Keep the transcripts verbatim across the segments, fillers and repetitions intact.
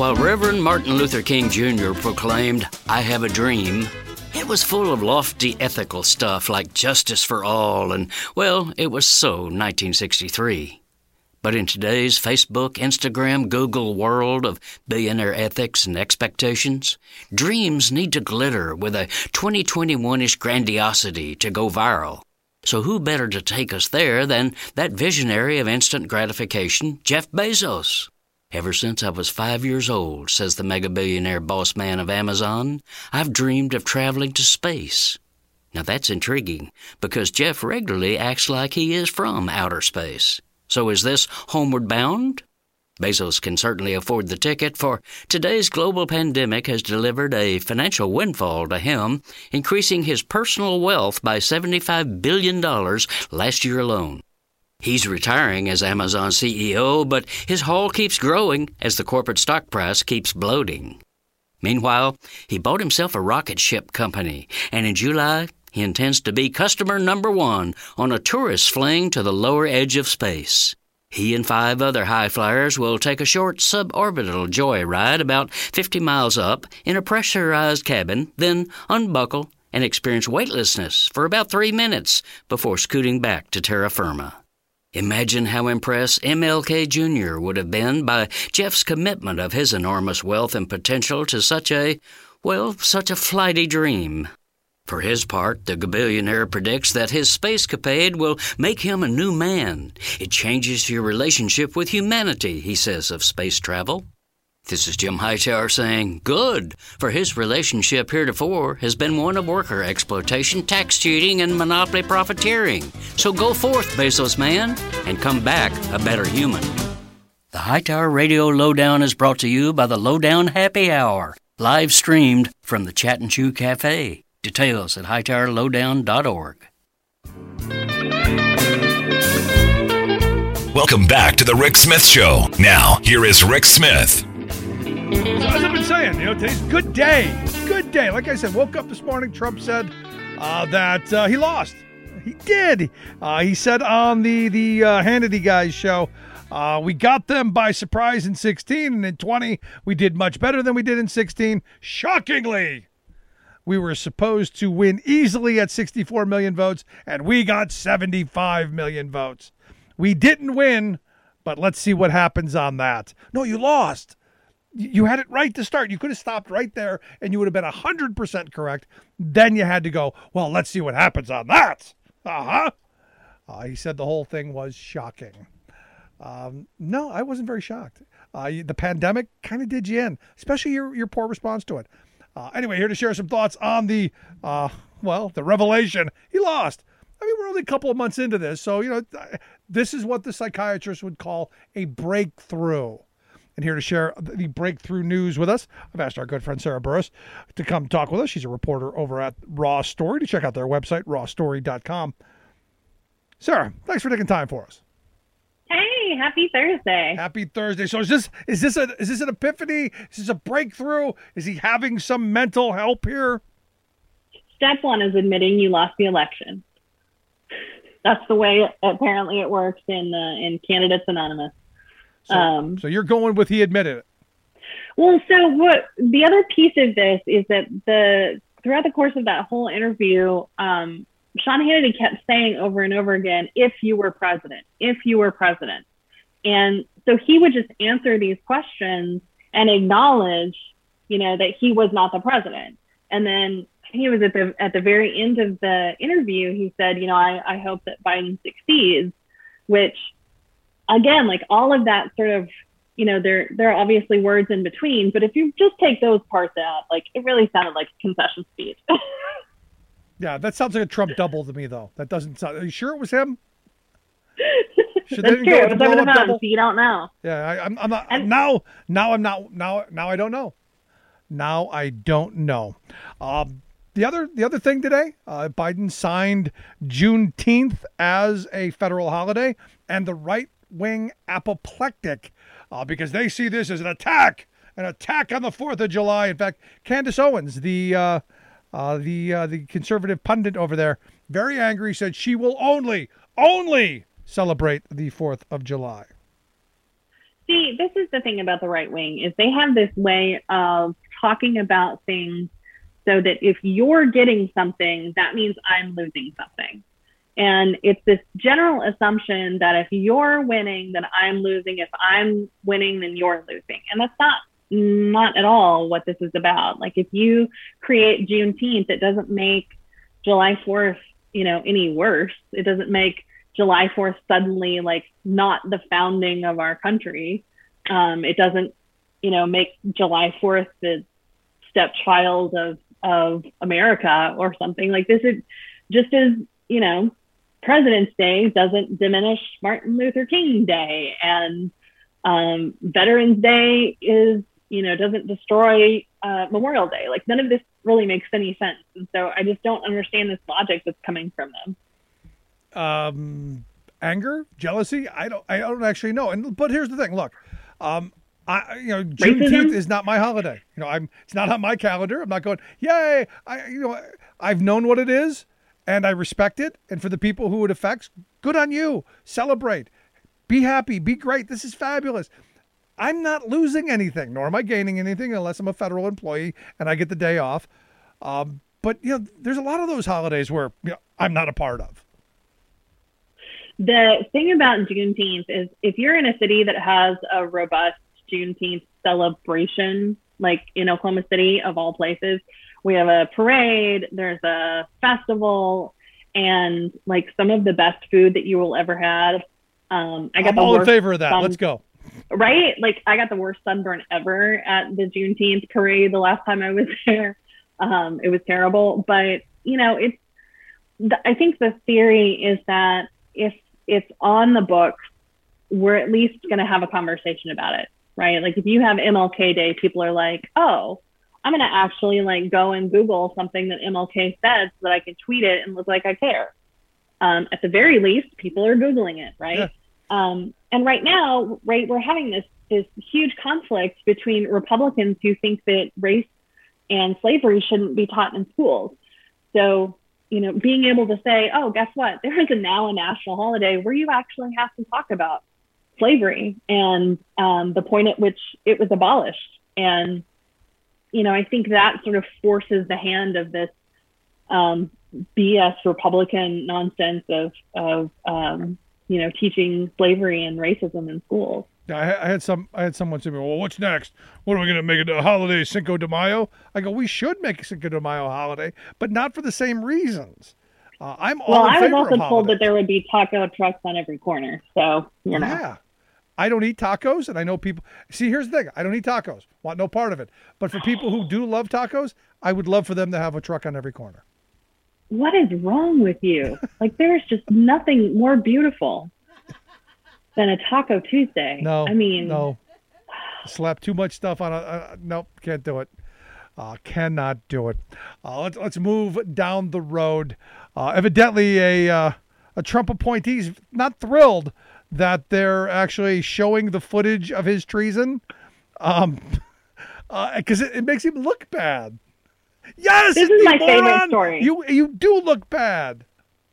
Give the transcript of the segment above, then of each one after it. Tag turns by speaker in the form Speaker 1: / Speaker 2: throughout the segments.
Speaker 1: while Reverend Martin Luther King Junior proclaimed, "I have a dream," it was full of lofty ethical stuff like justice for all and, well, it was so nineteen sixty-three. But in today's Facebook, Instagram, Google world of billionaire ethics and expectations, dreams need to glitter with a twenty twenty-one-ish grandiosity to go viral. So who better to take us there than that visionary of instant gratification, Jeff Bezos? Ever since I was five years old, says the mega-billionaire boss man of Amazon, I've dreamed of traveling to space. Now that's intriguing, because Jeff regularly acts like he is from outer space. So is this homeward bound? Bezos can certainly afford the ticket, for today's global pandemic has delivered a financial windfall to him, increasing his personal wealth by seventy-five billion dollars last year alone. He's retiring as Amazon C E O, but his haul keeps growing as the corporate stock price keeps bloating. Meanwhile, he bought himself a rocket ship company, and in July, he intends to be customer number one on a tourist fling to the lower edge of space. He and five other high flyers will take a short suborbital joyride about fifty miles up in a pressurized cabin, then unbuckle and experience weightlessness for about three minutes before scooting back to terra firma. Imagine how impressed M L K Junior would have been by Jeff's commitment of his enormous wealth and potential to such a, well, such a flighty dream. For his part, the billionaire predicts that his spacecapade will make him a new man. It changes your relationship with humanity, he says of space travel. This is Jim Hightower saying, good, for his relationship heretofore has been one of worker exploitation, tax cheating, and monopoly profiteering. So go forth, Bezos man, and come back a better human. The Hightower Radio Lowdown is brought to you by the Lowdown Happy Hour, live streamed from the Chat and Chew Cafe. Details at hightower lowdown dot org.
Speaker 2: Welcome back to the Rick Smith Show. Now, here is Rick Smith.
Speaker 3: So as I've been saying, you know, today's a good day. Good day. Like I said, woke up this morning, Trump said uh, that uh, he lost. He did. Uh, he said on the, the uh, Hannity guys show, uh, we got them by surprise in sixteen, and in twenty, we did much better than we did in sixteen. Shockingly. We were supposed to win easily at sixty-four million votes, and we got seventy-five million votes. We didn't win, but let's see what happens on that. No, you lost. You had it right to start. You could have stopped right there, and you would have been one hundred percent correct. Then you had to go, well, let's see what happens on that. Uh-huh. Uh, he said the whole thing was shocking. Um, no, I wasn't very shocked. Uh, the pandemic kind of did you in, especially your, your poor response to it. Uh, anyway, here to share some thoughts on the, uh, well, the revelation. He lost. I mean, we're only a couple of months into this, so, you know, this is what the psychiatrist would call a breakthrough. And here to share the breakthrough news with us, I've asked our good friend Sarah Burris to come talk with us. She's a reporter over at Raw Story. To check out their website, raw story dot com. Sarah, thanks for taking time for us.
Speaker 4: Hey, happy Thursday.
Speaker 3: Happy Thursday. So is this is this a is this an epiphany? Is this a breakthrough? Is he having some mental help here?
Speaker 4: Step one is admitting you lost the election. That's the way apparently it works in uh, in Candidates Anonymous.
Speaker 3: So,
Speaker 4: um,
Speaker 3: so you're going with he admitted it.
Speaker 4: Well, so what the other piece of this is that the throughout the course of that whole interview, um, Sean Hannity kept saying over and over again, if you were president, if you were president. And so he would just answer these questions and acknowledge, you know, that he was not the president. And then he was at the at the very end of the interview, he said, you know, I, I hope that Biden succeeds, which, again, like all of that sort of, you know, there there are obviously words in between, but if you just take those parts out, like it really sounded like a concession speech.
Speaker 3: Yeah, that sounds like a Trump double to me, though. That doesn't sound. Are you sure it was him?
Speaker 4: Should That's true. It was over the phone, so you don't know.
Speaker 3: Yeah, I, I'm. I'm not. And, now, now I'm not. Now, now I don't know. Now I don't know. Um, the other, the other thing today, uh, Biden signed Juneteenth as a federal holiday, and the right-wing apoplectic, uh, because they see this as an attack, an attack on the Fourth of July. In fact, Candace Owens, the. Uh, Uh, the uh, the conservative pundit over there, very angry, said she will only, only celebrate the Fourth of July.
Speaker 4: See, this is the thing about the right wing is they have this way of talking about things so that if you're getting something, that means I'm losing something. And it's this general assumption that if you're winning, then I'm losing. If I'm winning, then you're losing. And that's not not at all what this is about. Like if you create Juneteenth, it doesn't make July fourth, you know, any worse. It doesn't make July fourth suddenly like not the founding of our country. Um, it doesn't, you know, make July fourth the stepchild of of America or something. Like this is just as, you know, President's Day doesn't diminish Martin Luther King Day, and um, Veterans Day is, you know, doesn't destroy uh, Memorial Day. Like none of this really makes any sense. And so I just don't understand this logic that's coming from them.
Speaker 3: Um, anger, jealousy. I don't, I don't actually know. And, but here's the thing, look, um, I, you know, Juneteenth is not my holiday. You know, I'm, it's not on my calendar. I'm not going, yay. I, you know, I've known what it is and I respect it. And for the people who it affects, good on you. Celebrate, be happy, be great. This is fabulous. I'm not losing anything, nor am I gaining anything unless I'm a federal employee and I get the day off. Um, but, you know, there's a lot of those holidays where, you know, I'm not a part of.
Speaker 4: The thing about Juneteenth is if you're in a city that has a robust Juneteenth celebration, like in Oklahoma City of all places, we have a parade, there's a festival, and like some of the best food that you will ever have. Um, I got
Speaker 3: I'm
Speaker 4: the
Speaker 3: all in
Speaker 4: worst
Speaker 3: favor of that.
Speaker 4: sun-
Speaker 3: Let's go.
Speaker 4: Right? Like I got the worst sunburn ever at the Juneteenth parade the last time I was there. Um, it was terrible, but you know, it's, I think the theory is that if it's on the books, we're at least going to have a conversation about it, right? Like if you have M L K Day, people are like, oh, I'm going to actually like go and Google something that M L K said so that I can tweet it and look like I care. Um, at the very least, people are Googling it, right?
Speaker 3: Yeah.
Speaker 4: Um, and right now, right, we're having this this huge conflict between Republicans who think that race and slavery shouldn't be taught in schools. So, you know, being able to say, oh, guess what? There is a now a national holiday where you actually have to talk about slavery and um, the point at which it was abolished. And, you know, I think that sort of forces the hand of this um, B S Republican nonsense of, of um, you know, teaching slavery and racism in schools.
Speaker 3: I, I had some. I had someone say to me, "Well, what's next? What are we going to make it a holiday, Cinco de Mayo?" I go, "We should make Cinco de Mayo a holiday, but not for the same reasons." Uh, I'm all
Speaker 4: well.
Speaker 3: in
Speaker 4: I was
Speaker 3: favor
Speaker 4: also
Speaker 3: of
Speaker 4: told
Speaker 3: holidays.
Speaker 4: that there would be taco trucks on every corner, so you know.
Speaker 3: Yeah, I don't eat tacos, and I know people. See, here's the thing: I don't eat tacos. Want no part of it. But for people who do love tacos, I would love for them to have a truck on every corner.
Speaker 4: What is wrong with you? Like, there's just nothing more beautiful than a Taco Tuesday.
Speaker 3: No,
Speaker 4: I mean,
Speaker 3: no. Slap too much stuff on a. Uh, nope, can't do it. Uh, cannot do it. Uh, let's let's move down the road. Uh, evidently, a uh, a Trump appointee is not thrilled that they're actually showing the footage of his treason, um, because uh, it, it makes him look bad. Yes,
Speaker 4: this
Speaker 3: you
Speaker 4: is my
Speaker 3: moron!
Speaker 4: favorite story.
Speaker 3: You you do look bad.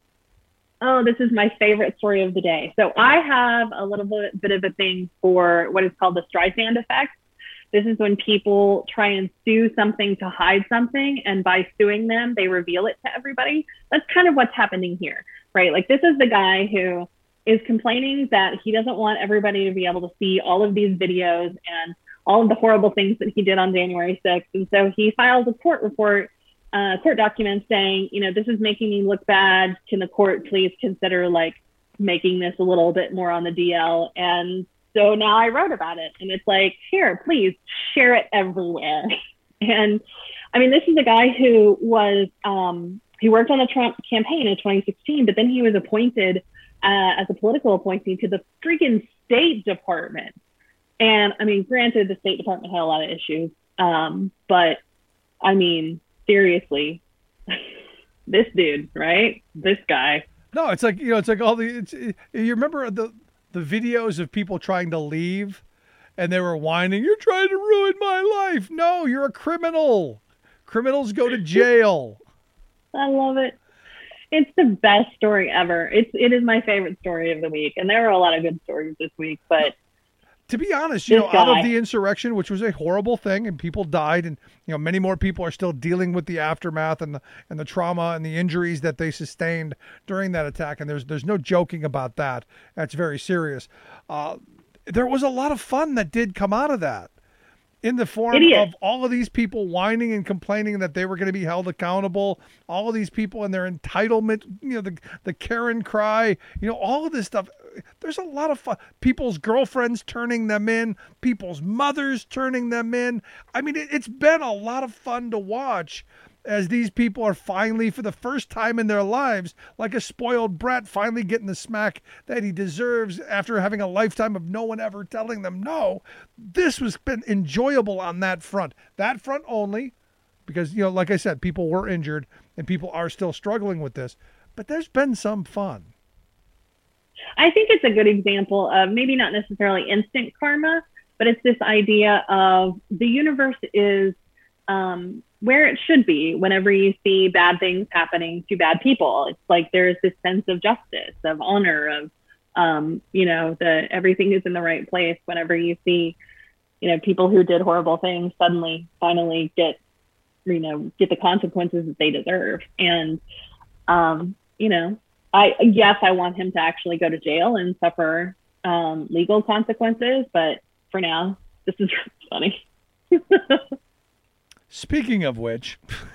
Speaker 4: Oh, this is my favorite story of the day. So I have a little bit, bit of a thing for what is called the Streisand effect. This is when people try and sue something to hide something, and by suing them, they reveal it to everybody. That's kind of what's happening here, right? Like this is the guy who is complaining that he doesn't want everybody to be able to see all of these videos and all of the horrible things that he did on January sixth. And so he files a court report Uh, court documents saying, you know, this is making me look bad. Can the court please consider like making this a little bit more on the D L? And so now I wrote about it, and it's like, here, please share it everywhere. And I mean, this is a guy who was, um, he worked on the Trump campaign in twenty sixteen, but then he was appointed uh, as a political appointee to the freaking State Department. And I mean, granted, the State Department had a lot of issues, um, but I mean, seriously, this dude, right? This guy.
Speaker 3: No, it's like, you know, it's like all the, it's, it, you remember the, the videos of people trying to leave and they were whining, you're trying to ruin my life. No, you're a criminal. Criminals go to jail.
Speaker 4: I love it. It's the best story ever. It's, it is my favorite story of the week. And there were a lot of good stories this week, but
Speaker 3: to be honest, you
Speaker 4: This
Speaker 3: know, out
Speaker 4: guy.
Speaker 3: of the insurrection, which was a horrible thing, and people died, and you know, many more people are still dealing with the aftermath and the and the trauma and the injuries that they sustained during that attack. And there's there's no joking about that. That's very serious. Uh, there was a lot of fun that did come out of that, in the form
Speaker 4: Idiots.
Speaker 3: of all of these people whining and complaining that they were going to be held accountable. All of these people and their entitlement, you know, the the Karen cry, you know, all of this stuff. There's a lot of fun. People's girlfriends turning them in, people's mothers turning them in. I mean, it, it's been a lot of fun to watch as these people are finally, for the first time in their lives, like a spoiled brat, finally getting the smack that he deserves after having a lifetime of no one ever telling them no. This was been enjoyable on that front. That front only, because, you know, like I said, people were injured and people are still struggling with this. But there's been some fun.
Speaker 4: I think it's a good example of maybe not necessarily instant karma, but it's this idea of the universe is um, where it should be whenever you see bad things happening to bad people. It's like there's this sense of justice, of honor, of, um, you know, the everything is in the right place whenever you see, you know, people who did horrible things suddenly finally get, you know, get the consequences that they deserve. And, um, you know, I, yes, I want him to actually go to jail and suffer um, legal consequences, but for now, this is funny.
Speaker 3: Speaking of which,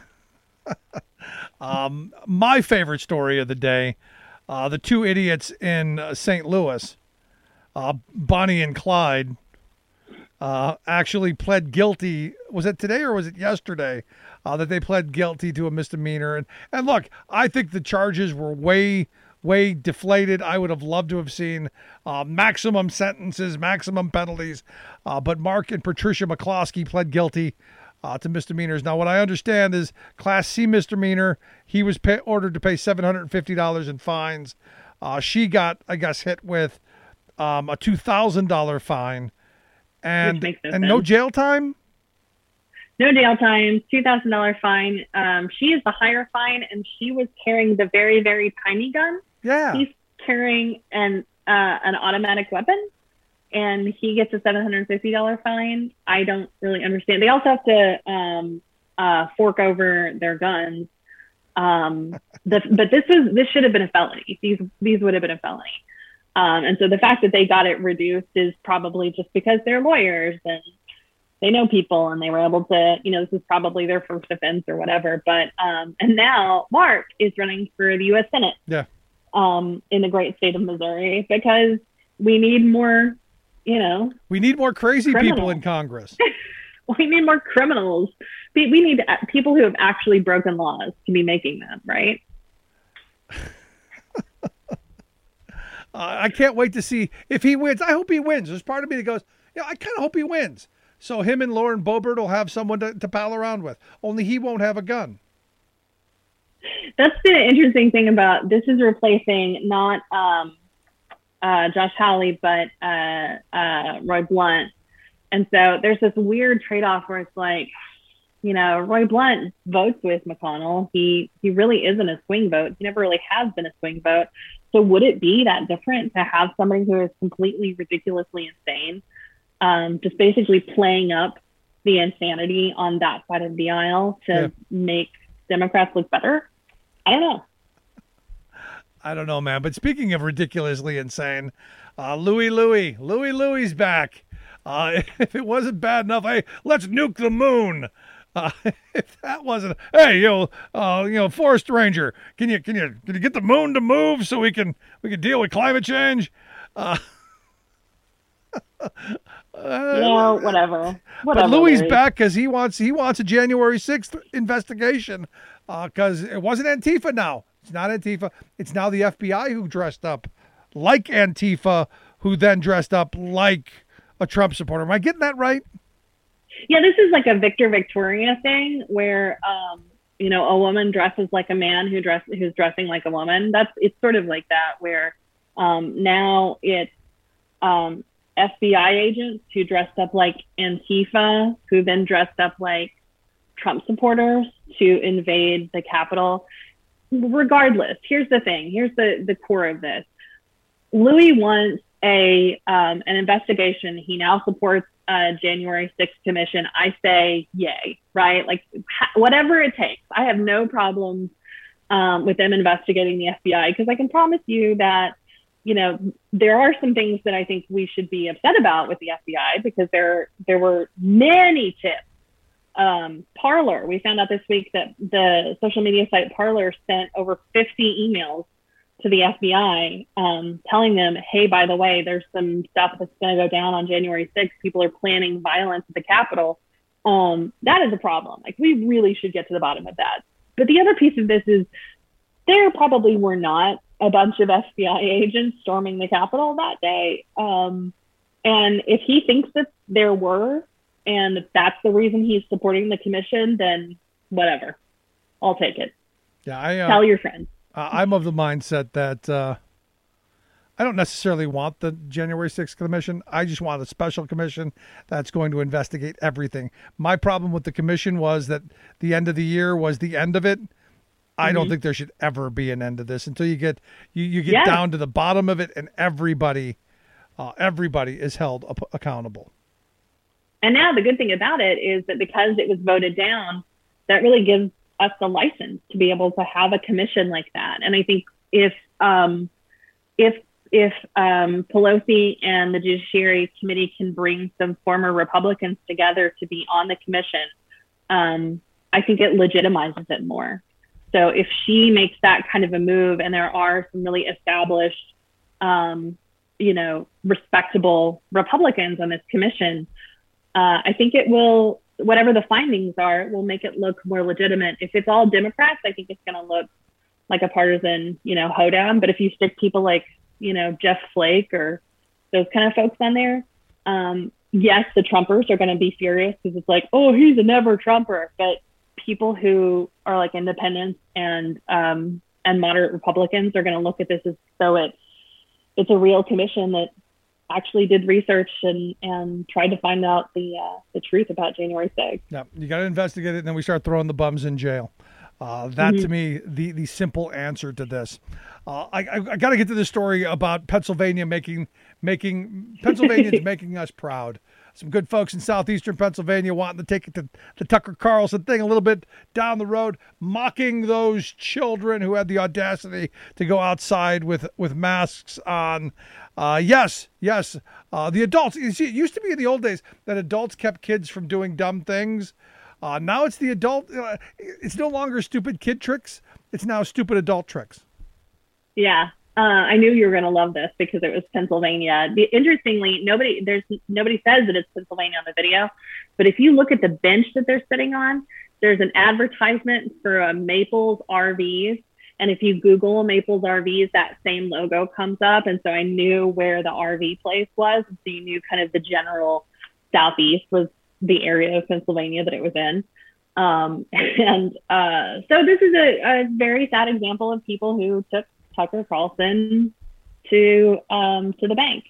Speaker 3: um, my favorite story of the day, uh, the two idiots in uh, Saint Louis, uh, Bonnie and Clyde, uh, actually pled guilty. Was it today or was it yesterday uh, that they pled guilty to a misdemeanor? And, and look, I think the charges were way, way deflated. I would have loved to have seen uh, maximum sentences, maximum penalties. Uh, but Mark and Patricia McCloskey pled guilty Uh, to misdemeanors. Now, what I understand is Class C misdemeanor, he was pay, ordered to pay seven hundred fifty dollars in fines. Uh, she got, I guess, hit with um, a two thousand dollars fine and,
Speaker 4: Which makes no
Speaker 3: and
Speaker 4: sense.
Speaker 3: no jail time?
Speaker 4: No jail time, two thousand dollars fine. Um, she is the higher fine, and she was carrying the very, very tiny gun.
Speaker 3: Yeah.
Speaker 4: He's carrying an uh, an automatic weapon, and he gets a seven hundred fifty dollars fine. I don't really understand. They also have to um, uh, fork over their guns. Um, the, but this was this should have been a felony. These these would have been a felony. Um, and so the fact that they got it reduced is probably just because they're lawyers and they know people and they were able to, you know, this is probably their first offense or whatever. But um, and now Mark is running for the U S Senate.
Speaker 3: Yeah.
Speaker 4: Um, in the great state of Missouri, because we need more. You know,
Speaker 3: We need more crazy
Speaker 4: Criminal.
Speaker 3: people in Congress.
Speaker 4: we need more criminals. We, we need people who have actually broken laws to be making them, right?
Speaker 3: Uh, I can't wait to see if he wins. I hope he wins. There's part of me that goes, yeah, I kind of hope he wins. So him and Lauren Boebert will have someone to, to pal around with. Only he won't have a gun.
Speaker 4: That's the interesting thing about this is replacing not um, uh, Josh Hawley, but uh, uh, Roy Blunt. And so there's this weird trade-off where it's like, you know, Roy Blunt votes with McConnell. He he really isn't a swing vote. He never really has been a swing vote. So would it be that different to have somebody who is completely ridiculously insane, um, just basically playing up the insanity on that side of the aisle to
Speaker 3: Yeah.
Speaker 4: make Democrats look better? I don't know.
Speaker 3: I don't know, man. But speaking of ridiculously insane, uh, Louis Louis, Louis Louis's back. Uh, if it wasn't bad enough, hey, let's nuke the moon. Uh, if that wasn't, hey, you know, uh, you know, Forest Ranger, can you can you can you get the moon to move so we can we can deal with climate change? Uh,
Speaker 4: No, whatever. Whatever.
Speaker 3: But Louis
Speaker 4: Larry.
Speaker 3: back because he wants he wants a January sixth investigation because it wasn't Antifa now. It's not Antifa. It's now the F B I who dressed up like Antifa, who then dressed up like a Trump supporter. Am I getting that right?
Speaker 4: Yeah, this is like a Victor Victoria thing where, um, you know, a woman dresses like a man who dress who's dressing like a woman. That's it's sort of like that where um, now it's um, F B I agents who dressed up like Antifa, who then dressed up like Trump supporters to invade the Capitol. Regardless, here's the thing. Here's the, the core of this. Louis wants a um, an investigation. He now supports a January sixth commission. I say yay, right? Like ha- whatever it takes. I have no problems um, with them investigating the F B I, because I can promise you that, you know, there are some things that I think we should be upset about with the F B I, because there there were many tips. Um, Parler, we found out this week that the social media site Parler sent over fifty emails to the F B I, um, telling them, hey, by the way, there's some stuff that's going to go down on January sixth. People are planning violence at the Capitol. Um, that is a problem. Like, we really should get to the bottom of that. But the other piece of this is there probably were not a bunch of F B I agents storming the Capitol that day. Um, and if he thinks that there were, and that's the reason he's supporting the commission, then whatever. I'll take it.
Speaker 3: Yeah, I uh,
Speaker 4: tell your friends.
Speaker 3: Uh, I'm of the mindset that uh, I don't necessarily want the January sixth commission. I just want a special commission that's going to investigate everything. My problem with the commission was that the end of the year was the end of it. I mm-hmm. don't think there should ever be an end to this until you get you, you get yeah. down to the bottom of it, and everybody uh, everybody is held up, accountable.
Speaker 4: And now the good thing about it is that because it was voted down, that really gives us the license to be able to have a commission like that. And I think if um, if if um, Pelosi and the Judiciary Committee can bring some former Republicans together to be on the commission, um, I think it legitimizes it more. So if she makes that kind of a move, and there are some really established, um, you know, respectable Republicans on this commission, uh, I think it will, whatever the findings are, will make it look more legitimate. If it's all Democrats, I think it's going to look like a partisan, you know, hoedown. But if you stick people like, you know, Jeff Flake or those kind of folks on there, um, yes, the Trumpers are going to be furious, because it's like, oh, he's a never Trumper. But people who are like independents and um, and moderate Republicans are going to look at this as though it it's a real commission that actually did research and, and tried to find out the uh, the truth about January sixth.
Speaker 3: Yeah, you got to investigate it, and then we start throwing the bums in jail. Uh, that
Speaker 4: mm-hmm.
Speaker 3: to me, the the simple answer to this. Uh, I I, I got to get to the story about Pennsylvania making making Pennsylvanians making us proud. Some good folks in southeastern Pennsylvania wanting to take it to the Tucker Carlson thing a little bit down the road, mocking those children who had the audacity to go outside with, with masks on. Uh, yes, yes, uh, the adults. You see, it used to be in the old days that adults kept kids from doing dumb things. Uh, now it's the adult. Uh, it's no longer stupid kid tricks. It's now stupid adult tricks.
Speaker 4: Yeah. Uh, I knew you were going to love this because it was Pennsylvania. The, interestingly, nobody there's nobody says that it's Pennsylvania on the video, but if you look at the bench that they're sitting on, there's an advertisement for a Maples R Vs, and if you Google Maples R Vs, that same logo comes up, and so I knew where the R V place was, so you knew kind of the general southeast was the area of Pennsylvania that it was in. Um, and uh, so this is a, a very sad example of people who took Tucker Carlson to um, to the bank.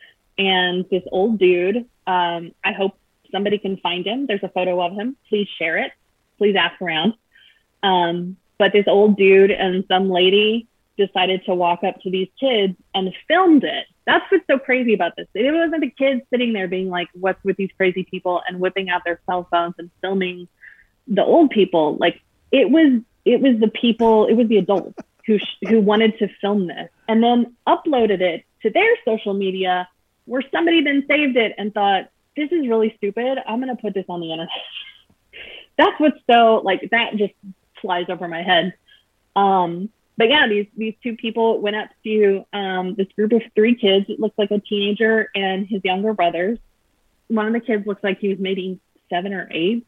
Speaker 4: And this old dude, um, I hope somebody can find him. There's a photo of him. Please share it. Please ask around. Um, but this old dude and some lady decided to walk up to these kids and filmed it. That's what's so crazy about this. It wasn't the kids sitting there being like, what's with these crazy people, and whipping out their cell phones and filming the old people. Like, it was, it was the people, it was the adults who who wanted to film this and then uploaded it to their social media, where somebody then saved it and thought, this is really stupid, I'm going to put this on the internet. That's what's so, like, that just flies over my head. Um, but yeah, these these two people went up to um, this group of three kids. It looks like a teenager and his younger brothers. One of the kids looks like he was maybe seven or eight.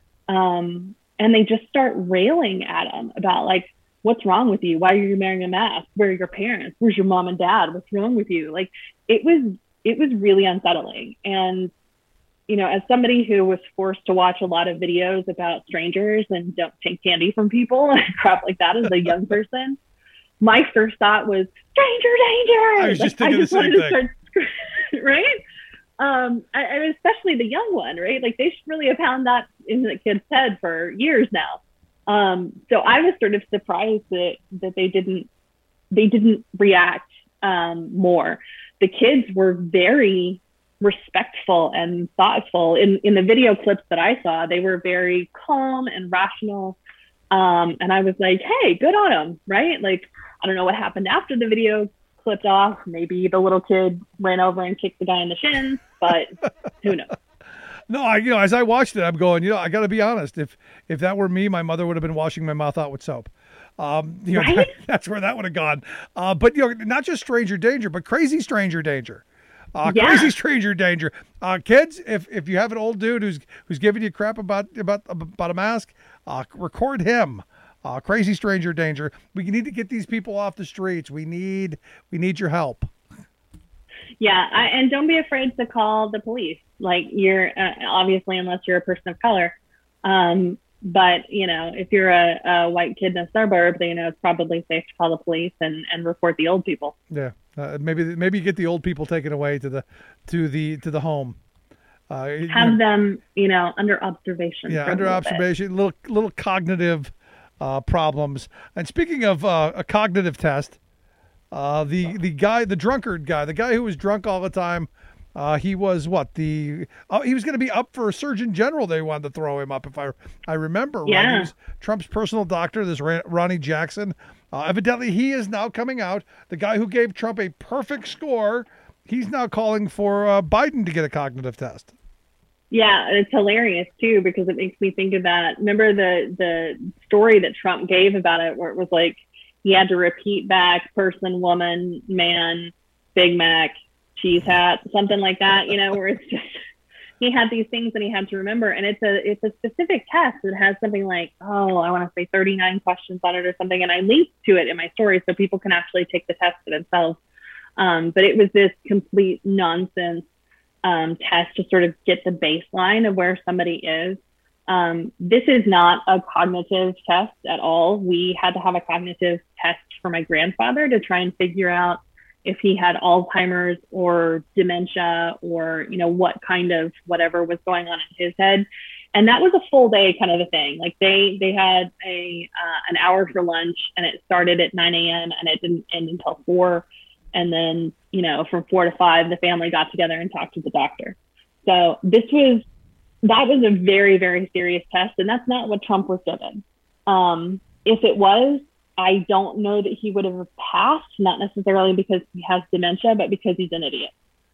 Speaker 4: Um, and they just start railing at him about, like, what's wrong with you? Why are you wearing a mask? Where are your parents? Where's your mom and dad? What's wrong with you? Like, it was, it was really unsettling. And, you know, as somebody who was forced to watch a lot of videos about strangers and don't take candy from people and crap like that as a young person, my first thought was stranger danger.
Speaker 3: I was just
Speaker 4: like,
Speaker 3: thinking
Speaker 4: I just
Speaker 3: the same
Speaker 4: wanted
Speaker 3: thing.
Speaker 4: To start, right? Um, I, I mean, especially the young one, right? Like, they should really have pounded that in the kid's head for years now. Um, so I was sort of surprised that, that they didn't, they didn't react, um, more. the kids were very respectful and thoughtful. In in the video clips that I saw, they were very calm and rational. Um, and I was like, hey, good on them, right? Like, I don't know what happened after the video clipped off. Maybe the little kid ran over and kicked the guy in the shins, but who knows?
Speaker 3: No, I you know as I watched it, I'm going, you know, I got to be honest. If if that were me, my mother would have been washing my mouth out with soap. Um, you know,
Speaker 4: Right?
Speaker 3: that, that's where that would have gone. Uh, but you know, not just stranger danger, but crazy stranger danger. Uh,
Speaker 4: Yeah.
Speaker 3: Crazy stranger danger. Uh, kids, if if you have an old dude who's who's giving you crap about about about a mask, uh, record him. Uh, crazy stranger danger. We need to get these people off the streets. We need we need your help.
Speaker 4: Yeah, I, and don't be afraid to call the police. Like, you're uh, obviously, unless you're a person of color. Um, but you know, if you're a, a white kid in a suburb, then you know it's probably safe to call the police and, and report the old people.
Speaker 3: Yeah, uh, maybe maybe you get the old people taken away to the to the to the home. Uh, you
Speaker 4: Have
Speaker 3: know,
Speaker 4: them, you know, under observation.
Speaker 3: yeah,
Speaker 4: for a
Speaker 3: under
Speaker 4: little bit.
Speaker 3: observation, little little cognitive uh, problems. And speaking of uh, a cognitive test, uh, the the guy, the drunkard guy, the guy who was drunk all the time. Uh, he was what the oh, he was going to be up for a Surgeon General. They wanted to throw him up, if I I remember right.
Speaker 4: Yeah.
Speaker 3: He was Trump's personal doctor, this Ron- Ronnie Jackson. Uh, evidently, he is now coming out. The guy who gave Trump a perfect score, he's now calling for uh, Biden to get a cognitive test.
Speaker 4: Yeah, it's hilarious too, because it makes me think of that. Remember the the story that Trump gave about it, where it was like he had to repeat back person, woman, man, Big Mac, cheese hat, something like that, you know, where it's just, he had these things that he had to remember. And it's a, it's a specific test that has something like, oh, I want to say thirty-nine questions on it or something. And I linked to it in my story so people can actually take the test for themselves. Um, but it was this complete nonsense um, test to sort of get the baseline of where somebody is. Um, this is not a cognitive test at all. We had to have a cognitive test for my grandfather to try and figure out if he had Alzheimer's or dementia or, you know, what kind of whatever was going on in his head. And that was a full day kind of a thing. Like they, they had a, uh, an hour for lunch and it started at nine a.m. and it didn't end until four. And then, you know, from four to five, the family got together and talked to the doctor. So this was, that was a very, very serious test. And that's not what Trump was given. Um, if it was, I don't know that he would have passed, not necessarily because he has dementia, but because he's an idiot.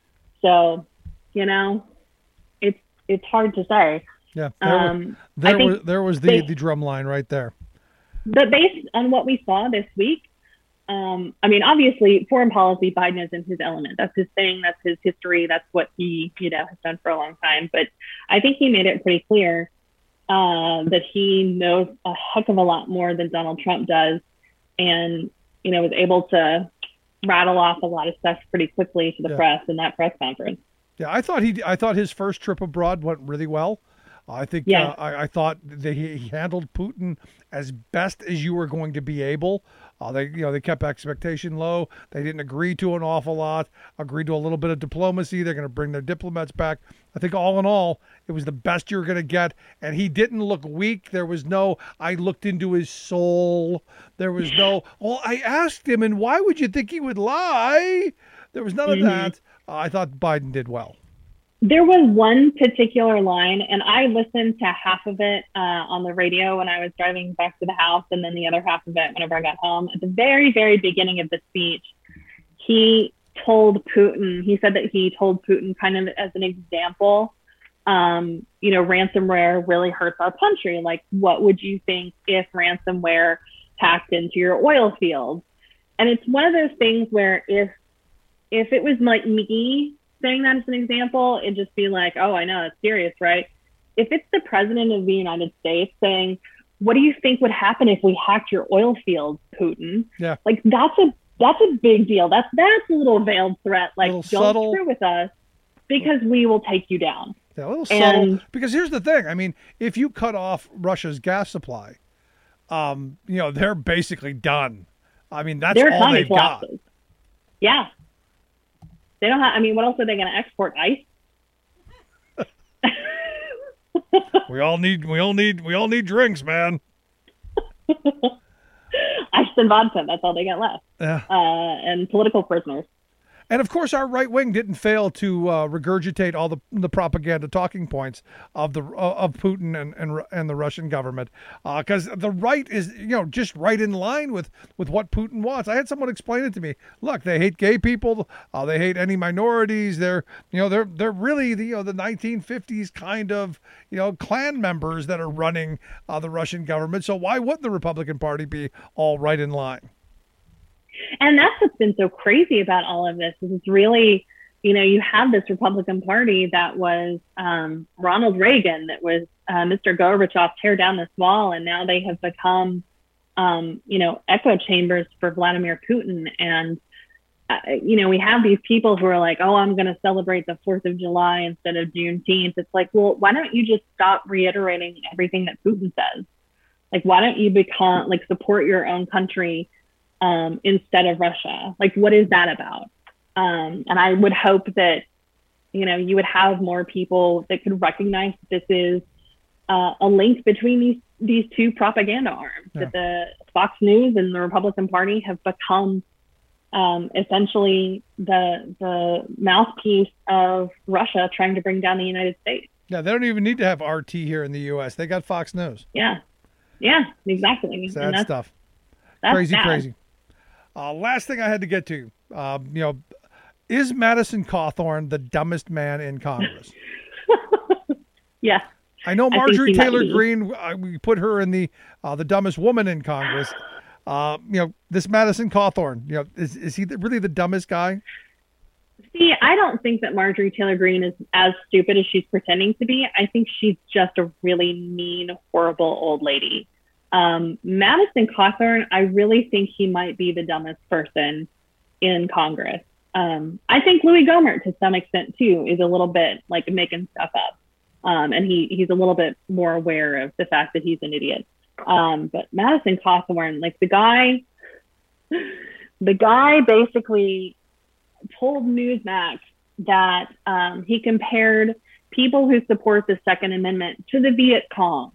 Speaker 4: So, you know, it's it's hard to say.
Speaker 3: Yeah, there,
Speaker 4: Um,
Speaker 3: was, there,
Speaker 4: I think
Speaker 3: was, there was the,
Speaker 4: they-
Speaker 3: the drum line right there.
Speaker 4: But based on what we saw this week, um, I mean, obviously, foreign policy, Biden is in his element. That's his thing. That's his history. That's what he, you know, has done for a long time. But I think he made it pretty clear uh, that he knows a heck of a lot more than Donald Trump does, and you know, was able to rattle off a lot of stuff pretty quickly to the
Speaker 3: Yeah.
Speaker 4: press in that press conference.
Speaker 3: Yeah, I thought he I thought his first trip abroad went really well. I think
Speaker 4: Yeah.
Speaker 3: uh, I, I thought that he, he handled Putin as best as you were going to be able. Uh, they you know they kept expectation low. They didn't agree to an awful lot. Agreed to a little bit of diplomacy. They're going to bring their diplomats back. I think all in all, it was the best you were going to get. And he didn't look weak. There was no. I looked into his soul. There was no. Well, I asked him, and why would you think he would lie? There was none of
Speaker 4: Mhm.
Speaker 3: that. Uh, I thought Biden did well.
Speaker 4: There was one particular line, and I listened to half of it uh, on the radio when I was driving back to the house, and then the other half of it whenever I got home. At the very, very beginning of the speech, he told Putin, he said that he told Putin kind of as an example, um, you know, ransomware really hurts our country. Like, what would you think if ransomware hacked into your oil fields? And it's one of those things where if if it was like me saying that as an example, it'd just be like, oh, I know, it's serious, right? If it's the president of the United States saying, what do you think would happen if we hacked your oil fields, Putin?
Speaker 3: Yeah.
Speaker 4: Like, that's a that's a big deal. That's that's a little veiled threat. Like,
Speaker 3: Little
Speaker 4: don't
Speaker 3: subtle.
Speaker 4: screw with us because we will take you down.
Speaker 3: Yeah, a little subtle.
Speaker 4: And-
Speaker 3: Because here's the thing. I mean, if you cut off Russia's gas supply, um, you know, they're basically done. I mean, that's
Speaker 4: Their
Speaker 3: all
Speaker 4: economy
Speaker 3: they've got.
Speaker 4: collapses. Yeah. They don't have, I mean, what else are they going to export? Ice?
Speaker 3: We all need, we all need, we all need drinks, man.
Speaker 4: Ice and vodka. That's all they got left.
Speaker 3: Yeah.
Speaker 4: Uh, and political prisoners.
Speaker 3: And of course, our right wing didn't fail to uh, regurgitate all the, the propaganda talking points of the of Putin and and, and the Russian government, because uh, the right is you know just right in line with, with what Putin wants. I had someone explain it to me. Look, they hate gay people. Uh, they hate any minorities. They're you know they're they're really the you know the nineteen fifties kind of you know Klan members that are running uh, the Russian government. So why wouldn't the Republican Party be all right in line?
Speaker 4: And that's what's been so crazy about all of this is it's really, you know, you have this Republican Party that was um, Ronald Reagan, that was uh, Mister Gorbachev, tear down this wall, and now they have become, um, you know, echo chambers for Vladimir Putin. And, uh, you know, we have these people who are like, oh, I'm going to celebrate the fourth of July instead of Juneteenth. It's like, well, why don't you just stop reiterating everything that Putin says? Like, why don't you become, like, support your own country um, instead of Russia? Like, what is that about? Um, and I would hope that, you know, you would have more people that could recognize that this is uh, a link between these these two propaganda arms, yeah. that the Fox News and the Republican Party have become um, essentially the the mouthpiece of Russia trying to bring down the United States.
Speaker 3: Yeah, they don't even need to have R T here in the U S. They got Fox News.
Speaker 4: Yeah, yeah, exactly.
Speaker 3: Sad
Speaker 4: that's,
Speaker 3: stuff.
Speaker 4: That's
Speaker 3: crazy,
Speaker 4: sad.
Speaker 3: crazy. Uh, last thing I had to get to, um, you know, is Madison Cawthorn the dumbest man in Congress?
Speaker 4: Yeah.
Speaker 3: I know Marjorie
Speaker 4: I
Speaker 3: Taylor Greene, uh, we put her in the uh, the dumbest woman in Congress. Uh, you know, this Madison Cawthorn, you know, is, is he the, really the dumbest guy?
Speaker 4: See, I don't think that Marjorie Taylor Greene is as stupid as she's pretending to be. I think she's just a really mean, horrible old lady. Um, Madison Cawthorn, I really think he might be the dumbest person in Congress. Um, I think Louis Gohmert, to some extent, too, is a little bit like making stuff up. Um, and he he's a little bit more aware of the fact that he's an idiot. Um, but Madison Cawthorn, like the guy, the guy basically told Newsmax that um, he compared people who support the Second Amendment to the Viet Cong,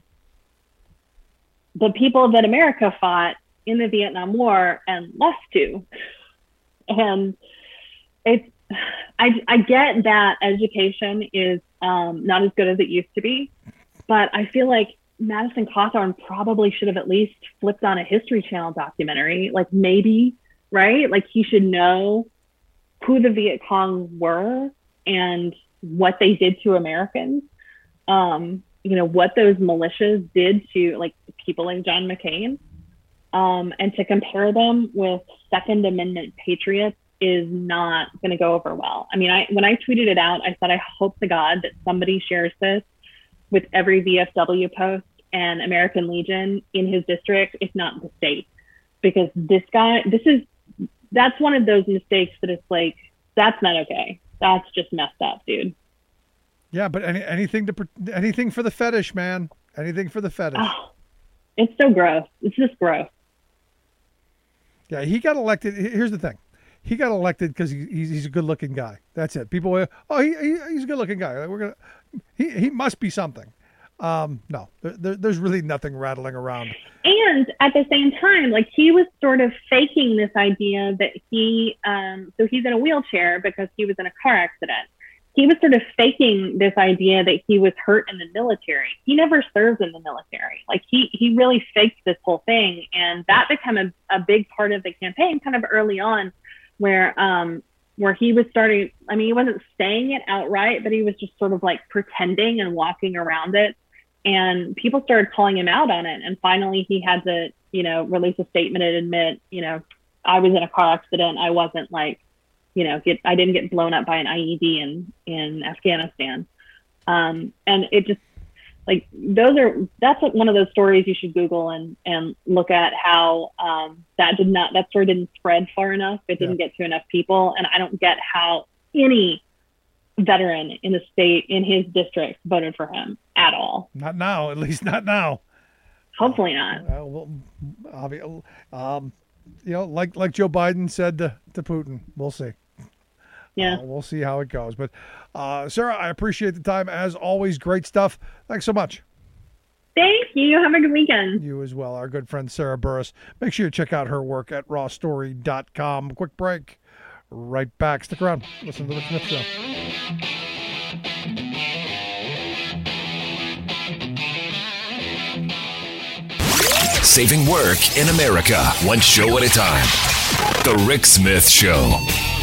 Speaker 4: the people that America fought in the Vietnam War and lost to. And it's, I, I get that education is um, not as good as it used to be, but I feel like Madison Cawthorn probably should have at least flipped on a History Channel documentary, like maybe, right? Like he should know who the Viet Cong were and what they did to Americans. Um, you know, what those militias did to like people like John McCain, um, and to compare them with Second Amendment patriots is not going to go over well. I mean, I when I tweeted it out, I said, I hope to God that somebody shares this with every V F W post and American Legion in his district, if not the state, because this guy, this is, that's one of those mistakes that it's like, that's not okay. That's just messed up, dude.
Speaker 3: Yeah, but any, anything to anything for the fetish, man. Anything for the fetish. Oh,
Speaker 4: it's so gross. It's just gross.
Speaker 3: Yeah, he got elected. Here's the thing. He got elected because he, he's, he's a good-looking guy. That's it. People, were, oh, he, he he's a good-looking guy. We're gonna. He he must be something. Um, no, there, there, there's really nothing rattling around.
Speaker 4: And at the same time, like he was sort of faking this idea that he, um, so he's in a wheelchair because he was in a car accident. He was sort of faking this idea that he was hurt in the military. He never served in the military. Like he he really faked this whole thing. And that became a, a big part of the campaign kind of early on where um, where he was starting, I mean, he wasn't saying it outright, but he was just sort of like pretending and walking around it. And people started calling him out on it. And finally he had to, you know, release a statement and admit, you know, I was in a car accident. I wasn't like, you know, get, I didn't get blown up by an I E D in, in Afghanistan. Um, and it just like, those are, that's like one of those stories you should Google and, and look at how um, that did not, that story didn't spread far enough. It didn't yeah. get to enough people. And I don't get how any veteran in the state, in his district, voted for him at all.
Speaker 3: Not now, at least not now.
Speaker 4: Hopefully not.
Speaker 3: Uh, well, um, you know, like like Joe Biden said to, to Putin, we'll see.
Speaker 4: Yeah.
Speaker 3: Uh, we'll see how it goes. But uh, Sarah, I appreciate the time. As always, great stuff. Thanks so much.
Speaker 4: Thank you. Have a good weekend.
Speaker 3: You as well. Our good friend Sarah Burris. Make sure you check out her work at raw story dot com. Quick break. right back. Stick around. Listen to the Rick Smith Show.
Speaker 2: Saving work in America, one show at a time. The Rick Smith Show.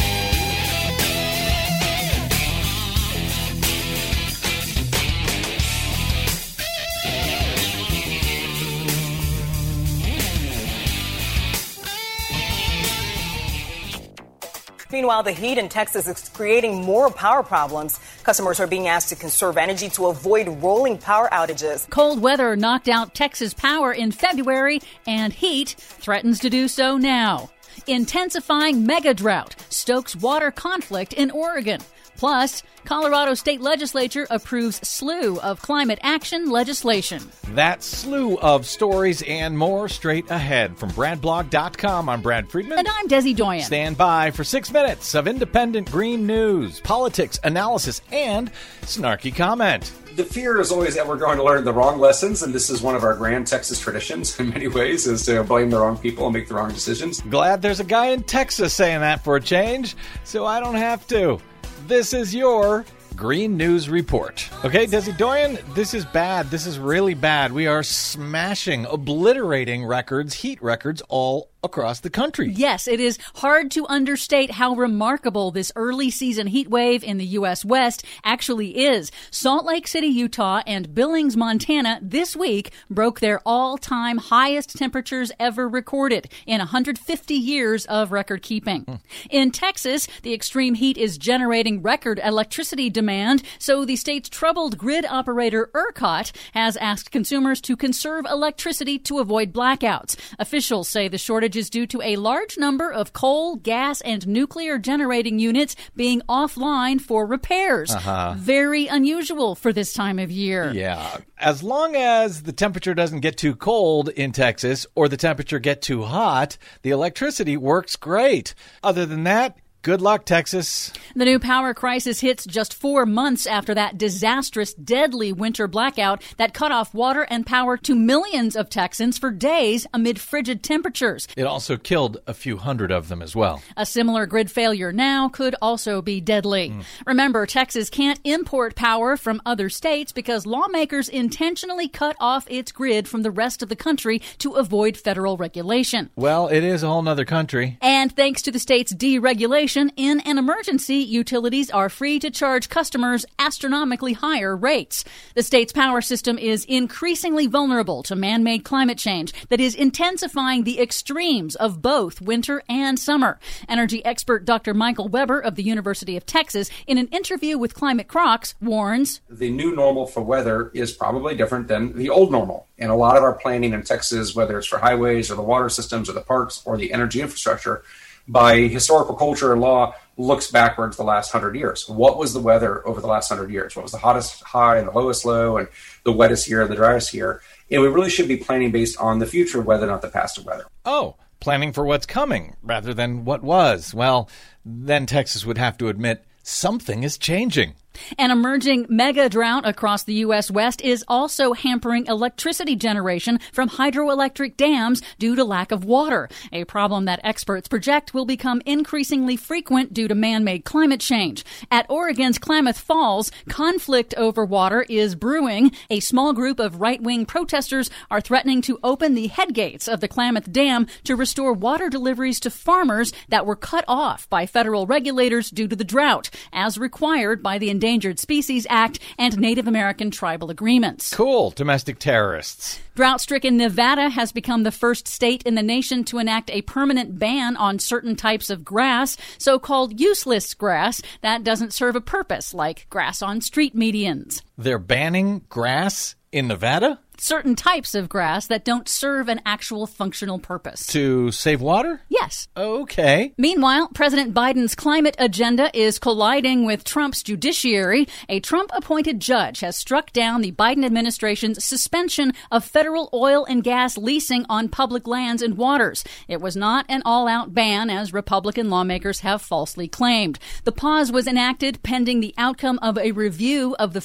Speaker 5: Meanwhile, the heat in Texas is creating more power problems. Customers are being asked to conserve energy to avoid rolling power outages.
Speaker 6: Cold weather knocked out Texas power in February, and heat threatens to do so now. Intensifying mega drought stokes water conflict in Oregon. Plus, Colorado State Legislature approves slew of climate action legislation.
Speaker 7: That slew of stories and more straight ahead. From Brad Blog dot com, I'm Brad Friedman.
Speaker 6: And I'm Desi Doyen.
Speaker 7: Stand by for six minutes of independent green news, politics, analysis, and snarky comment.
Speaker 8: The fear is always that we're going to learn the wrong lessons, and this is one of our grand Texas traditions in many ways, is to blame the wrong people and make the wrong decisions.
Speaker 7: Glad there's a guy in Texas saying that for a change, so I don't have to. This is your Green News Report. Okay, Desi Doyen, this is bad. This is really bad. We are smashing, obliterating records, heat records all across the country.
Speaker 6: Yes, it is hard to understate how remarkable this early season heat wave in the U S West actually is. Salt Lake City, Utah and Billings, Montana this week broke their all-time highest temperatures ever recorded in one hundred fifty years of record keeping. Mm. In Texas, the extreme heat is generating record electricity demand, so the state's troubled grid operator ERCOT has asked consumers to conserve electricity to avoid blackouts. Officials say the shortage is due to a large number of coal, gas, and nuclear generating units being offline for repairs. Uh-huh. Very unusual for this time of year.
Speaker 7: Yeah. As long as the temperature doesn't get too cold in Texas or the temperature get too hot, the electricity works great. Other than that, good luck, Texas.
Speaker 6: The new power crisis hits just four months after that disastrous, deadly winter blackout that cut off water and power to millions of Texans for days amid frigid temperatures.
Speaker 7: It also killed a few hundred of them as well.
Speaker 6: A similar grid failure now could also be deadly. Mm. Remember, Texas can't import power from other states because lawmakers intentionally cut off its grid from the rest of the country to avoid federal regulation.
Speaker 7: Well, it is a whole nother country.
Speaker 6: And thanks to the state's deregulation, in an emergency, utilities are free to charge customers astronomically higher rates. The state's power system is increasingly vulnerable to man-made climate change that is intensifying the extremes of both winter and summer. Energy expert Doctor Michael Weber of the University of Texas, in an interview with Climate Crocs, warns,
Speaker 8: the new normal for weather is probably different than the old normal. And a lot of our planning in Texas, whether it's for highways or the water systems or the parks or the energy infrastructure, by historical culture and law, looks backwards the last hundred years. What was the weather over the last hundred years? What was the hottest high and the lowest low and the wettest year and the driest year? And we really should be planning based on the future weather, not the past weather.
Speaker 7: Oh, planning for what's coming rather than what was. Well, then Texas would have to admit something is changing.
Speaker 6: An emerging mega drought across the U S West is also hampering electricity generation from hydroelectric dams due to lack of water, a problem that experts project will become increasingly frequent due to man-made climate change. At Oregon's Klamath Falls, conflict over water is brewing. A small group of right-wing protesters are threatening to open the headgates of the Klamath Dam to restore water deliveries to farmers that were cut off by federal regulators due to the drought, as required by the Endangered Species Act and Native American tribal agreements.
Speaker 7: Cool. Domestic terrorists.
Speaker 6: Drought-stricken Nevada has become the first state in the nation to enact a permanent ban on certain types of grass, so-called useless grass that doesn't serve a purpose, like grass on street medians.
Speaker 7: They're banning grass in Nevada?
Speaker 6: Certain types of grass that don't serve an actual functional purpose.
Speaker 7: To save water?
Speaker 6: Yes.
Speaker 7: Okay.
Speaker 6: Meanwhile, President Biden's climate agenda is colliding with Trump's judiciary. A Trump-appointed judge has struck down the Biden administration's suspension of federal oil and gas leasing on public lands and waters. It was not an all-out ban, as Republican lawmakers have falsely claimed. The pause was enacted pending the outcome of a review of the federal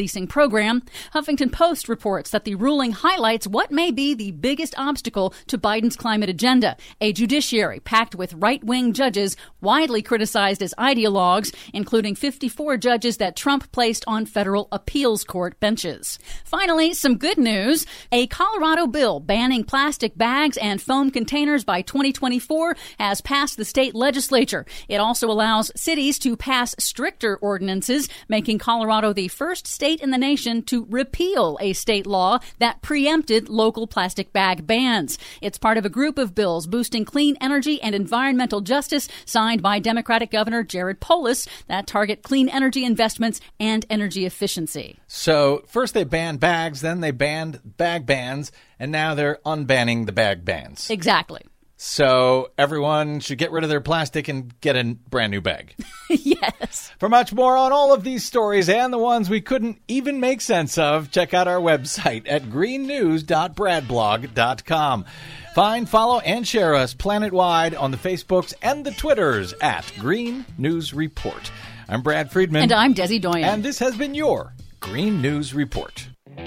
Speaker 6: leasing program. Huffington Post reports that the ruling highlights what may be the biggest obstacle to Biden's climate agenda, a judiciary packed with right-wing judges widely criticized as ideologues, including fifty-four judges that Trump placed on federal appeals court benches. Finally, some good news. A Colorado bill banning plastic bags and foam containers by twenty twenty-four has passed the state legislature. It also allows cities to pass stricter ordinances, making Colorado the first state in the nation to repeal a state law that preempted local plastic bag bans. It's part of a group of bills boosting clean energy and environmental justice signed by Democratic Governor Jared Polis that target clean energy investments and energy efficiency.
Speaker 7: So first they banned bags, then they banned bag bans, and now they're unbanning the bag bans.
Speaker 6: Exactly.
Speaker 7: So everyone should get rid of their plastic and get a brand new bag.
Speaker 6: Yes.
Speaker 7: For much more on all of these stories and the ones we couldn't even make sense of, check out our website at green news dot brad blog dot com. Find, follow, and share us planet-wide on the Facebooks and the Twitters at Green News Report. I'm Brad Friedman.
Speaker 6: And I'm Desi Doyen.
Speaker 7: And this has been your Green News Report.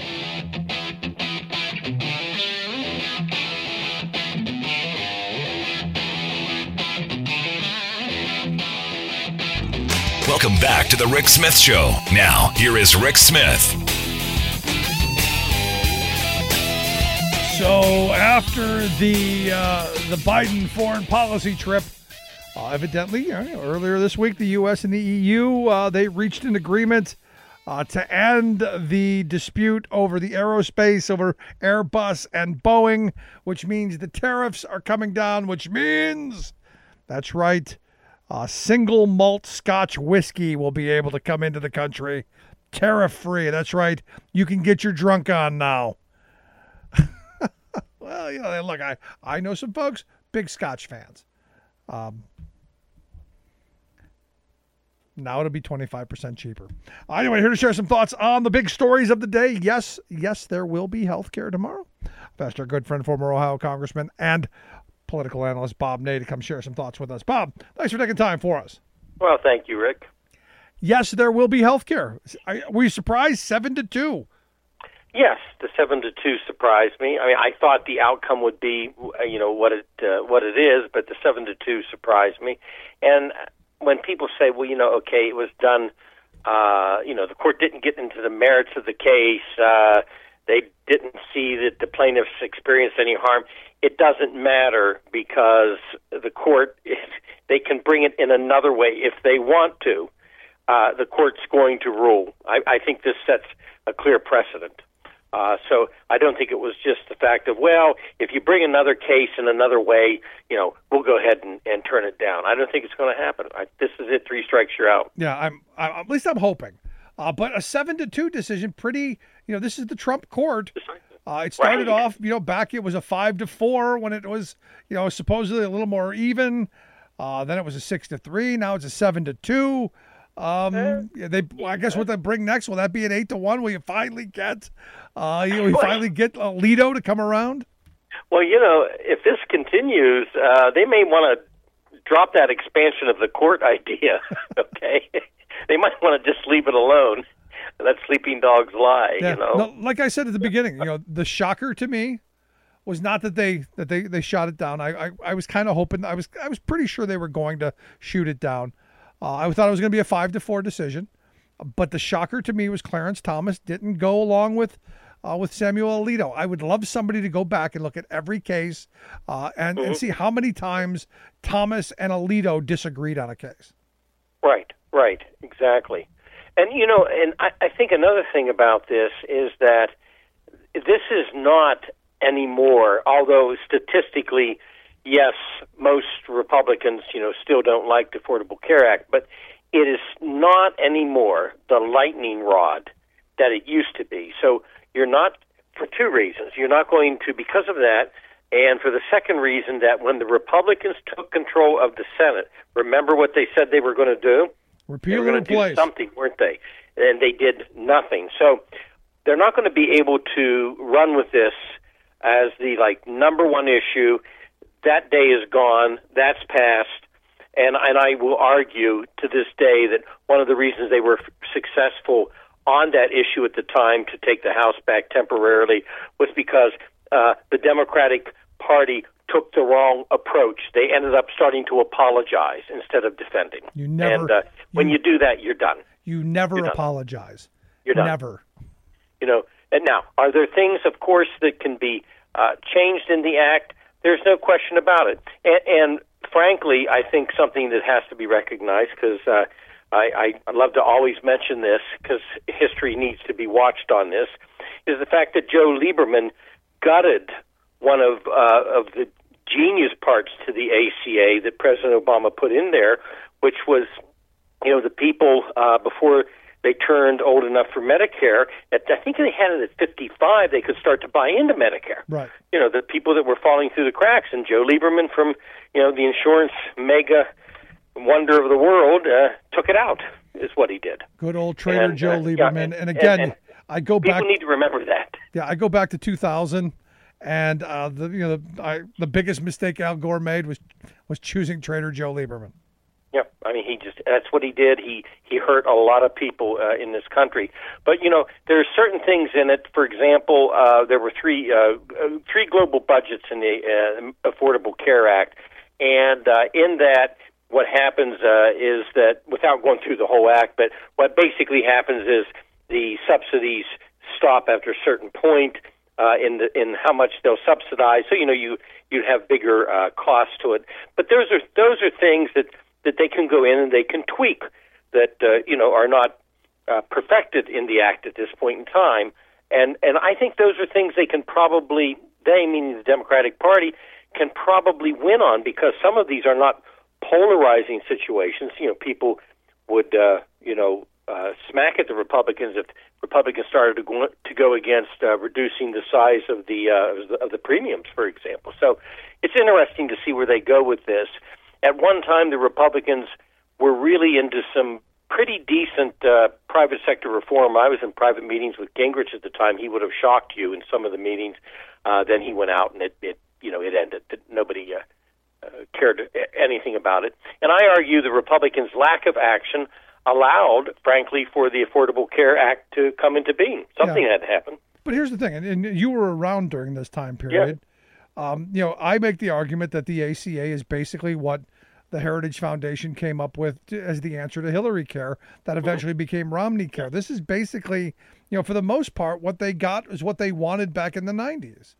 Speaker 2: Welcome back to the Rick Smith Show. Now, here is Rick Smith.
Speaker 3: So after the uh, the Biden foreign policy trip, uh, evidently uh, earlier this week, the U S and the E U, uh, they reached an agreement uh, to end the dispute over the aerospace, over Airbus and Boeing, which means the tariffs are coming down, which means, that's right, Uh, single malt Scotch whiskey will be able to come into the country tariff-free. That's right. You can get your drunk on now. Well, you know, look, I, I know some folks, big Scotch fans. Um, now it'll be twenty-five percent cheaper. Anyway, here to share some thoughts on the big stories of the day. Yes, yes, there will be health care tomorrow. I've asked our good friend, former Ohio Congressman and political analyst Bob Ney to come share some thoughts with us. Bob, thanks for taking time for us.
Speaker 9: Well, thank you, Rick.
Speaker 3: Yes, there will be health care. Were you surprised? Seven to two.
Speaker 9: Yes, the seven to two surprised me. I mean, I thought the outcome would be, you know, what it uh, what it is, but the seven to two surprised me. And when people say, well, you know, okay, it was done, uh, you know, the court didn't get into the merits of the case. Uh, they didn't see that the plaintiffs experienced any harm. It doesn't matter because the court, they can bring it in another way if they want to. Uh, the court's going to rule. I, I think this sets a clear precedent. Uh, so I don't think it was just the fact of, well, if you bring another case in another way, you know, we'll go ahead and, and turn it down. I don't think it's going to happen. I, this is it. Three strikes, you're out.
Speaker 3: Yeah, I'm. I, at least I'm hoping. Uh, but a seven to two decision, pretty. You know, this is the Trump court. Uh, it started
Speaker 9: Right.
Speaker 3: off, you know, back it was a five to four when it was, you know, supposedly a little more even. Uh, then it was a six to three. Now it's a seven to two. Um, yeah, they, I guess what they bring next, will that be an eight to one? Will you finally get, uh, you know, you finally get Alito to come around?
Speaker 9: Well, you know, if this continues, uh, they may want to drop that expansion of the court idea. Okay, they might want to just leave it alone. Let sleeping dogs lie.
Speaker 3: Yeah.
Speaker 9: You know,
Speaker 3: No, like I said at the beginning, you know, the shocker to me was not that they that they, they shot it down. I I, I was kind of hoping, I was I was pretty sure they were going to shoot it down. Uh, I thought it was going to be a five to four decision, but the shocker to me was Clarence Thomas didn't go along with uh, with Samuel Alito. I would love somebody to go back and look at every case uh, and,
Speaker 9: Mm-hmm.
Speaker 3: and see how many times Thomas and Alito disagreed on a case.
Speaker 9: right, right, exactly. And you know, and I, I think another thing about this is that this is not anymore, although statistically, yes, most Republicans, you know, still don't like the Affordable Care Act, but it is not anymore the lightning rod that it used to be. So you're not, for two reasons. You're not going to, because of that, and for the second reason that when the Republicans took control of the Senate, remember what they said they were going to do?
Speaker 3: Repeal
Speaker 9: They were going
Speaker 3: and
Speaker 9: to do
Speaker 3: replace.
Speaker 9: something, weren't they? And they did nothing. So they're not going to be able to run with this as the like number one issue. That day is gone. That's passed. And and I will argue to this day that one of the reasons they were f- successful on that issue at the time to take the House back temporarily was because uh, the Democratic Party took the wrong approach. They ended up starting to apologize instead of defending.
Speaker 3: You never.
Speaker 9: And uh, when you, you do that, you're done.
Speaker 3: You never
Speaker 9: you're
Speaker 3: apologize.
Speaker 9: Done. You're done.
Speaker 3: Never.
Speaker 9: You know. And now, are there things, of course, that can be uh, changed in the act? There's no question about it. And, and frankly, I think something that has to be recognized, because uh, I, I love to always mention this, because history needs to be watched on this, is the fact that Joe Lieberman gutted one of uh, of the genius parts to the A C A that President Obama put in there, which was, you know, the people uh, before they turned old enough for Medicare. At, I think they had it at fifty-five. They could start to buy into Medicare.
Speaker 3: Right.
Speaker 9: You know, the people that were falling through the cracks. And Joe Lieberman, from you know the insurance mega wonder of the world, uh, took it out. Is what he did.
Speaker 3: Good old Trader
Speaker 9: and,
Speaker 3: Joe
Speaker 9: uh,
Speaker 3: Lieberman.
Speaker 9: Yeah,
Speaker 3: and,
Speaker 9: and,
Speaker 3: again,
Speaker 9: and, and
Speaker 3: I go
Speaker 9: people
Speaker 3: back.
Speaker 9: People need to remember that.
Speaker 3: Yeah, I go back to two thousand, and uh, the you know the, I, the biggest mistake Al Gore made was was choosing Trader Joe Lieberman.
Speaker 9: Yeah, I mean, he just—that's what he did. He he hurt a lot of people uh, in this country. But you know, there are certain things in it. For example, uh, there were three uh, three global budgets in the uh, Affordable Care Act, and uh, in that, what happens uh, is that, without going through the whole act, but what basically happens is the subsidies stop after a certain point uh, in the in how much they'll subsidize. So you know, you you'd have bigger uh, costs to it. But those are those are things that. that they can go in and they can tweak that, uh, you know, are not uh, perfected in the act at this point in time. And and I think those are things they can probably, they, meaning the Democratic Party, can probably win on, because some of these are not polarizing situations. You know, people would, uh, you know, uh, smack at the Republicans if Republicans started to go, to go against uh, reducing the size of the, uh, of the premiums, for example. So it's interesting to see where they go with this. At one time, the Republicans were really into some pretty decent uh, private sector reform. I was in private meetings with Gingrich at the time. He would have shocked you in some of the meetings. Uh, then he went out, and it, it you know, it ended. Nobody uh, uh, cared anything about it. And I argue the Republicans' lack of action allowed, frankly, for the Affordable Care Act to come into being. Something yeah. had to happen.
Speaker 3: But here's the thing, and, and you were around during this time period. Yeah. Um, you know, I make the argument that the A C A is basically what the Heritage Foundation came up with to, as the answer to Hillary Care, that eventually mm-hmm. became Romney Care. This is basically, you know, for the most part, what they got is what they wanted back in the nineties.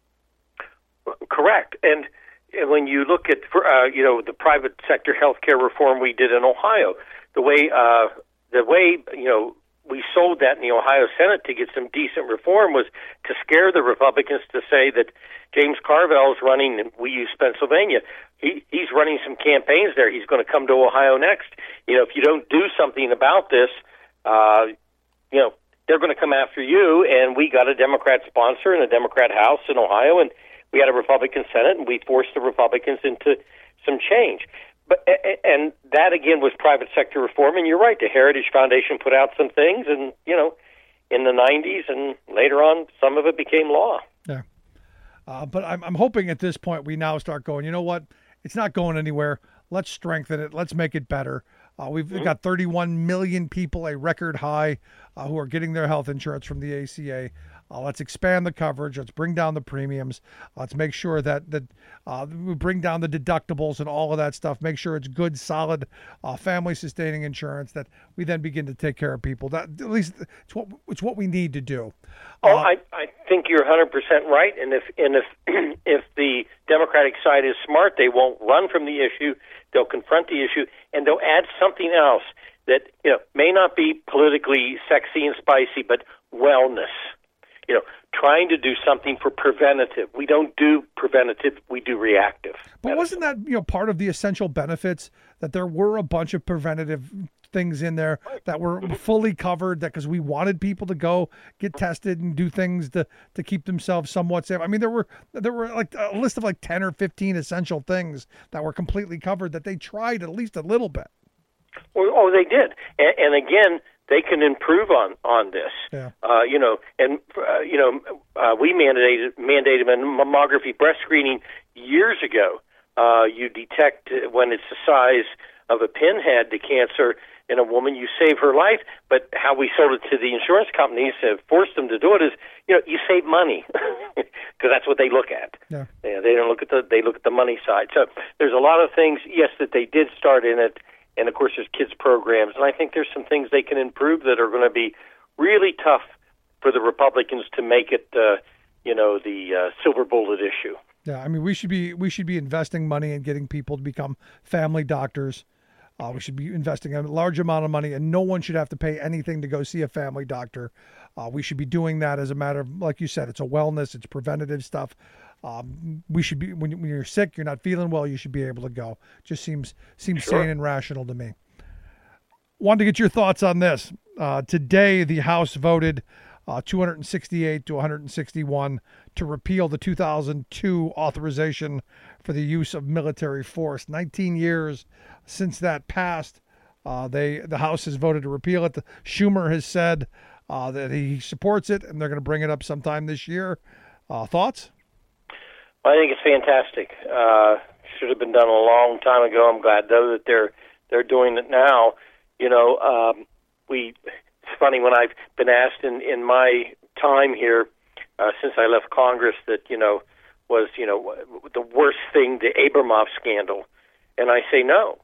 Speaker 9: Correct. And when you look at, uh, you know, the private sector healthcare reform we did in Ohio, the way, uh, the way, you know, we sold that in the Ohio Senate to get some decent reform was to scare the Republicans to say that James Carville's running, and we use Pennsylvania, he, he's running some campaigns there. He's going to come to Ohio next. You know, if you don't do something about this, uh, you know, they're going to come after you. And we got a Democrat sponsor and a Democrat House in Ohio, and we had a Republican Senate, and we forced the Republicans into some change. But and that again was private sector reform, and you're right. The Heritage Foundation put out some things, and you know, in the nineties, and later on, some of it became law.
Speaker 3: Yeah, uh, but I'm I'm hoping at this point we now start going. You know what? It's not going anywhere. Let's strengthen it. Let's make it better. Uh, we've mm-hmm. got thirty-one million people, a record high, uh, who are getting their health insurance from the A C A. Uh, let's expand the coverage. Let's bring down the premiums. Let's make sure that that uh, we bring down the deductibles and all of that stuff. Make sure it's good, solid, uh, family-sustaining insurance that we then begin to take care of people. That at least it's what it's what we need to do.
Speaker 9: Uh, oh, I, I think you're one hundred percent right. And if and if if the Democratic side is smart, they won't run from the issue. They'll confront the issue, and they'll add something else that you know may not be politically sexy and spicy, but wellness. You know, trying to do something for preventative. We don't do preventative, we do reactive.
Speaker 3: But medicine. Wasn't that, you know, part of the essential benefits, that there were a bunch of preventative things in there that were mm-hmm. fully covered, that because we wanted people to go get tested and do things to, to keep themselves somewhat safe. I mean, there were there were like a list of like ten or fifteen essential things that were completely covered that they tried at least a little bit.
Speaker 9: Well, oh, they did. And, and again, they can improve on on this.
Speaker 3: Yeah.
Speaker 9: Uh, you know, and uh, you know, uh, we mandated mandated mammography breast screening years ago. Uh, you detect when it's the size of a pinhead, the cancer. in a woman, you save her life. But how we sold it to the insurance companies, have forced them to do it, is, you know, you save money because that's what they look at.
Speaker 3: Yeah.
Speaker 9: Yeah, they don't look at the they look at the money side. So there's a lot of things, yes, that they did start in it, and of course there's kids programs, and I think there's some things they can improve that are going to be really tough for the Republicans to make it, uh, you know, the uh, silver bullet issue.
Speaker 3: Yeah, I mean, we should be we should be investing money in getting people to become family doctors. Uh, we should be investing a large amount of money, and no one should have to pay anything to go see a family doctor. Uh, we should be doing that as a matter of, like you said, it's a wellness, it's preventative stuff. Um, we should be when, when you're sick, you're not feeling well, you should be able to go. Just seems seems
Speaker 9: Sure.
Speaker 3: sane and rational to me. Wanted to get your thoughts on this. Uh, today, the House voted uh, two hundred sixty-eight to one hundred sixty-one to repeal the two thousand two authorization for the use of military force. nineteen years since that passed. Uh, they the House has voted to repeal it. The, Schumer has said uh, that he supports it, and they're going to bring it up sometime this year. Uh, thoughts?
Speaker 9: I think it's fantastic. Uh, should have been done a long time ago. I'm glad though that they're they're doing it now. You know, um, we. It's funny when I've been asked in in my time here uh, since I left Congress that you know was you know the worst thing, the Abramoff scandal, and I say no.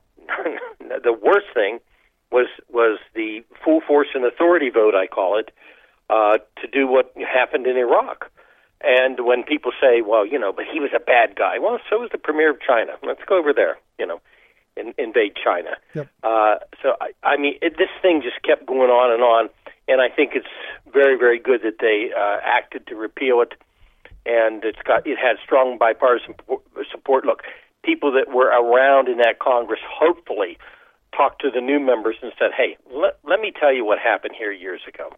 Speaker 9: The worst thing was was the full force and authority vote, I call it, uh, to do what happened in Iraq. And when people say, well, you know, but he was a bad guy. Well, so was the premier of China. Let's go over there, you know, in, invade China.
Speaker 3: Yep.
Speaker 9: Uh, so, I, I mean, it, this thing just kept going on and on. And I think it's very, very good that they uh, acted to repeal it. And it's got it had strong bipartisan support. Look, people that were around in that Congress hopefully talked to the new members and said, hey, let, let me tell you what happened here years ago.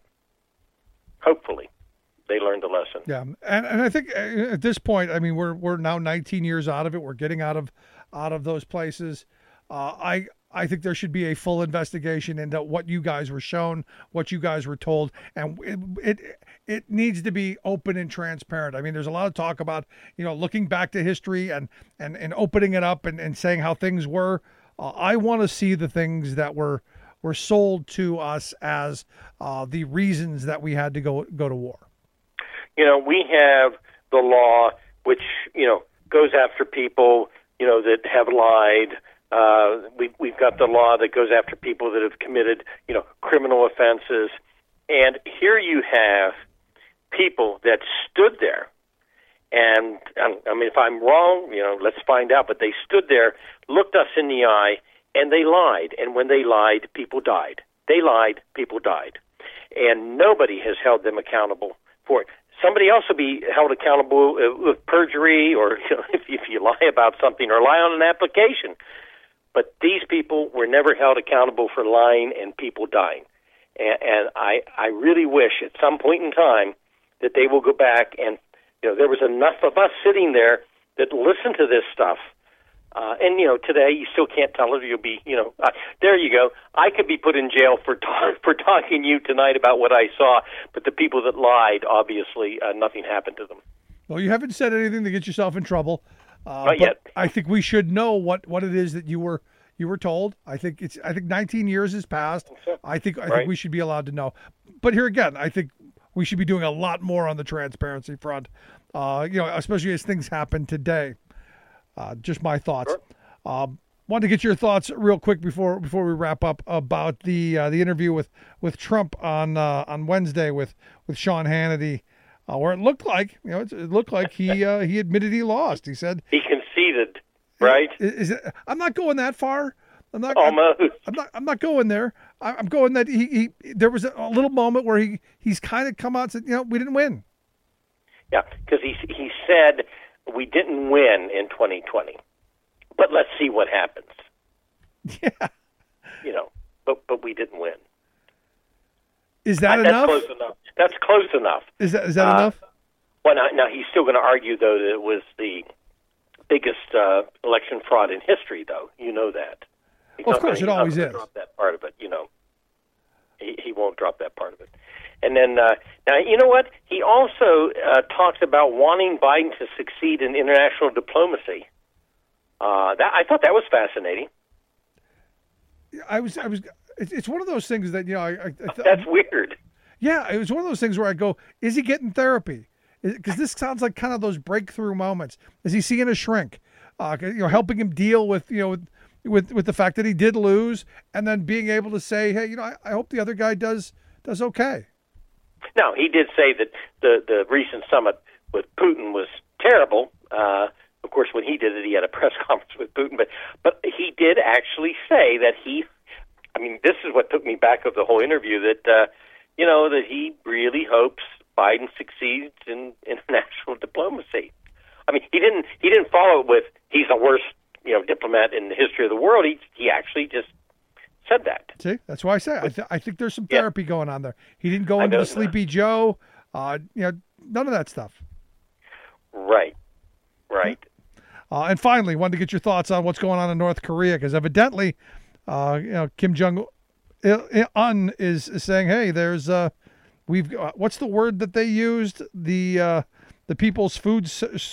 Speaker 9: Hopefully. They learned a lesson.
Speaker 3: Yeah, and and I think at this point, I mean, we're we're now nineteen years out of it. We're getting out of out of those places. Uh, I I think there should be a full investigation into what you guys were shown, what you guys were told, and it it, it needs to be open and transparent. I mean, there's a lot of talk about you know looking back to history and and, and opening it up and, and saying how things were. Uh, I want to see the things that were were sold to us as uh, the reasons that we had to go go to war.
Speaker 9: You know, we have the law which, you know, goes after people, you know, that have lied. Uh, we, we've got the law that goes after people that have committed, you know, criminal offenses. And here you have people that stood there. And, I mean, if I'm wrong, you know, let's find out. But they stood there, looked us in the eye, and they lied. And when they lied, people died. They lied, people died. And nobody has held them accountable for it. Somebody else will be held accountable with perjury or you know, if, if you lie about something or lie on an application. But these people were never held accountable for lying and people dying. And, and I, I really wish at some point in time that they will go back and, you know, there was enough of us sitting there that listened to this stuff. Uh, and, you know, today you still can't tell it. You'll be, you know, uh, there you go. I could be put in jail for ta- for talking to you tonight about what I saw, but the people that lied, obviously, uh, nothing happened to them.
Speaker 3: Well, you haven't said anything to get yourself in trouble. Uh,
Speaker 9: Not
Speaker 3: but
Speaker 9: yet.
Speaker 3: I think we should know what, what it is that you were you were told. I think it's I think nineteen years has passed. I think I
Speaker 9: Right.
Speaker 3: think we should be allowed to know. But here again, I think we should be doing a lot more on the transparency front. Uh, you know, especially as things happen today. Uh, just my thoughts.
Speaker 9: Sure.
Speaker 3: Um, wanted to get your thoughts real quick before before we wrap up about the uh, the interview with, with Trump on uh, on Wednesday with, with Sean Hannity, uh, where it looked like you know it, it looked like he uh, he admitted he lost. He said
Speaker 9: He conceded, right?
Speaker 3: Is, is it, I'm not going that far. I'm not.
Speaker 9: Almost.
Speaker 3: I'm, I'm not. I'm not going there. I, I'm going that he, he there was a, a little moment where he he's kind of come out and said, you know, we didn't win.
Speaker 9: Yeah, because he he said we didn't win in twenty twenty, but let's see what happens.
Speaker 3: Yeah.
Speaker 9: You know, but but we didn't win.
Speaker 3: Is that
Speaker 9: Uh,
Speaker 3: enough?
Speaker 9: That's close enough. That's close enough.
Speaker 3: Is that is that
Speaker 9: Uh,
Speaker 3: enough?
Speaker 9: Well, now, now he's still going to argue, though, that it was the biggest uh, election fraud in history, though. You know that. He's
Speaker 3: Well, of
Speaker 9: not
Speaker 3: course,
Speaker 9: gonna-
Speaker 3: it
Speaker 9: he's not
Speaker 3: always
Speaker 9: gonna
Speaker 3: is.
Speaker 9: Drop that part of it, you know. He, he won't drop that part of it. And then, uh, now, you know what? He also uh, talks about wanting Biden to succeed in international diplomacy. Uh, that I thought that was fascinating.
Speaker 3: I was I was It's, it's one of those things that, you know, I, I, I
Speaker 9: That's weird.
Speaker 3: Yeah, it was one of those things where I go, is he getting therapy? Because this sounds like kind of those breakthrough moments. Is he seeing a shrink? Uh, you know, helping him deal with, you know, with, with with the fact that he did lose, and then being able to say, hey, you know, I, I hope the other guy does does okay.
Speaker 9: Now, he did say that the, the recent summit with Putin was terrible. Uh, of course, when he did it, he had a press conference with Putin. But, but he did actually say that he, I mean, this is what took me back of the whole interview, that, uh, you know, that he really hopes Biden succeeds in international diplomacy. I mean, he didn't he didn't follow it with, he's the worst, you know, diplomat in the history of the world. He he actually just said that.
Speaker 3: See, that's why I say I, th- I think there's some therapy yeah. going on there. He didn't go
Speaker 9: I
Speaker 3: into
Speaker 9: know
Speaker 3: the Sleepy
Speaker 9: that.
Speaker 3: Joe, uh, you know, none of that stuff.
Speaker 9: Right, right.
Speaker 3: Uh, and finally, wanted to get your thoughts on what's going on in North Korea, because evidently, uh, you know, Kim Jong Un is, is saying, "Hey, there's uh, we've uh, what's the word that they used? The uh, the people's food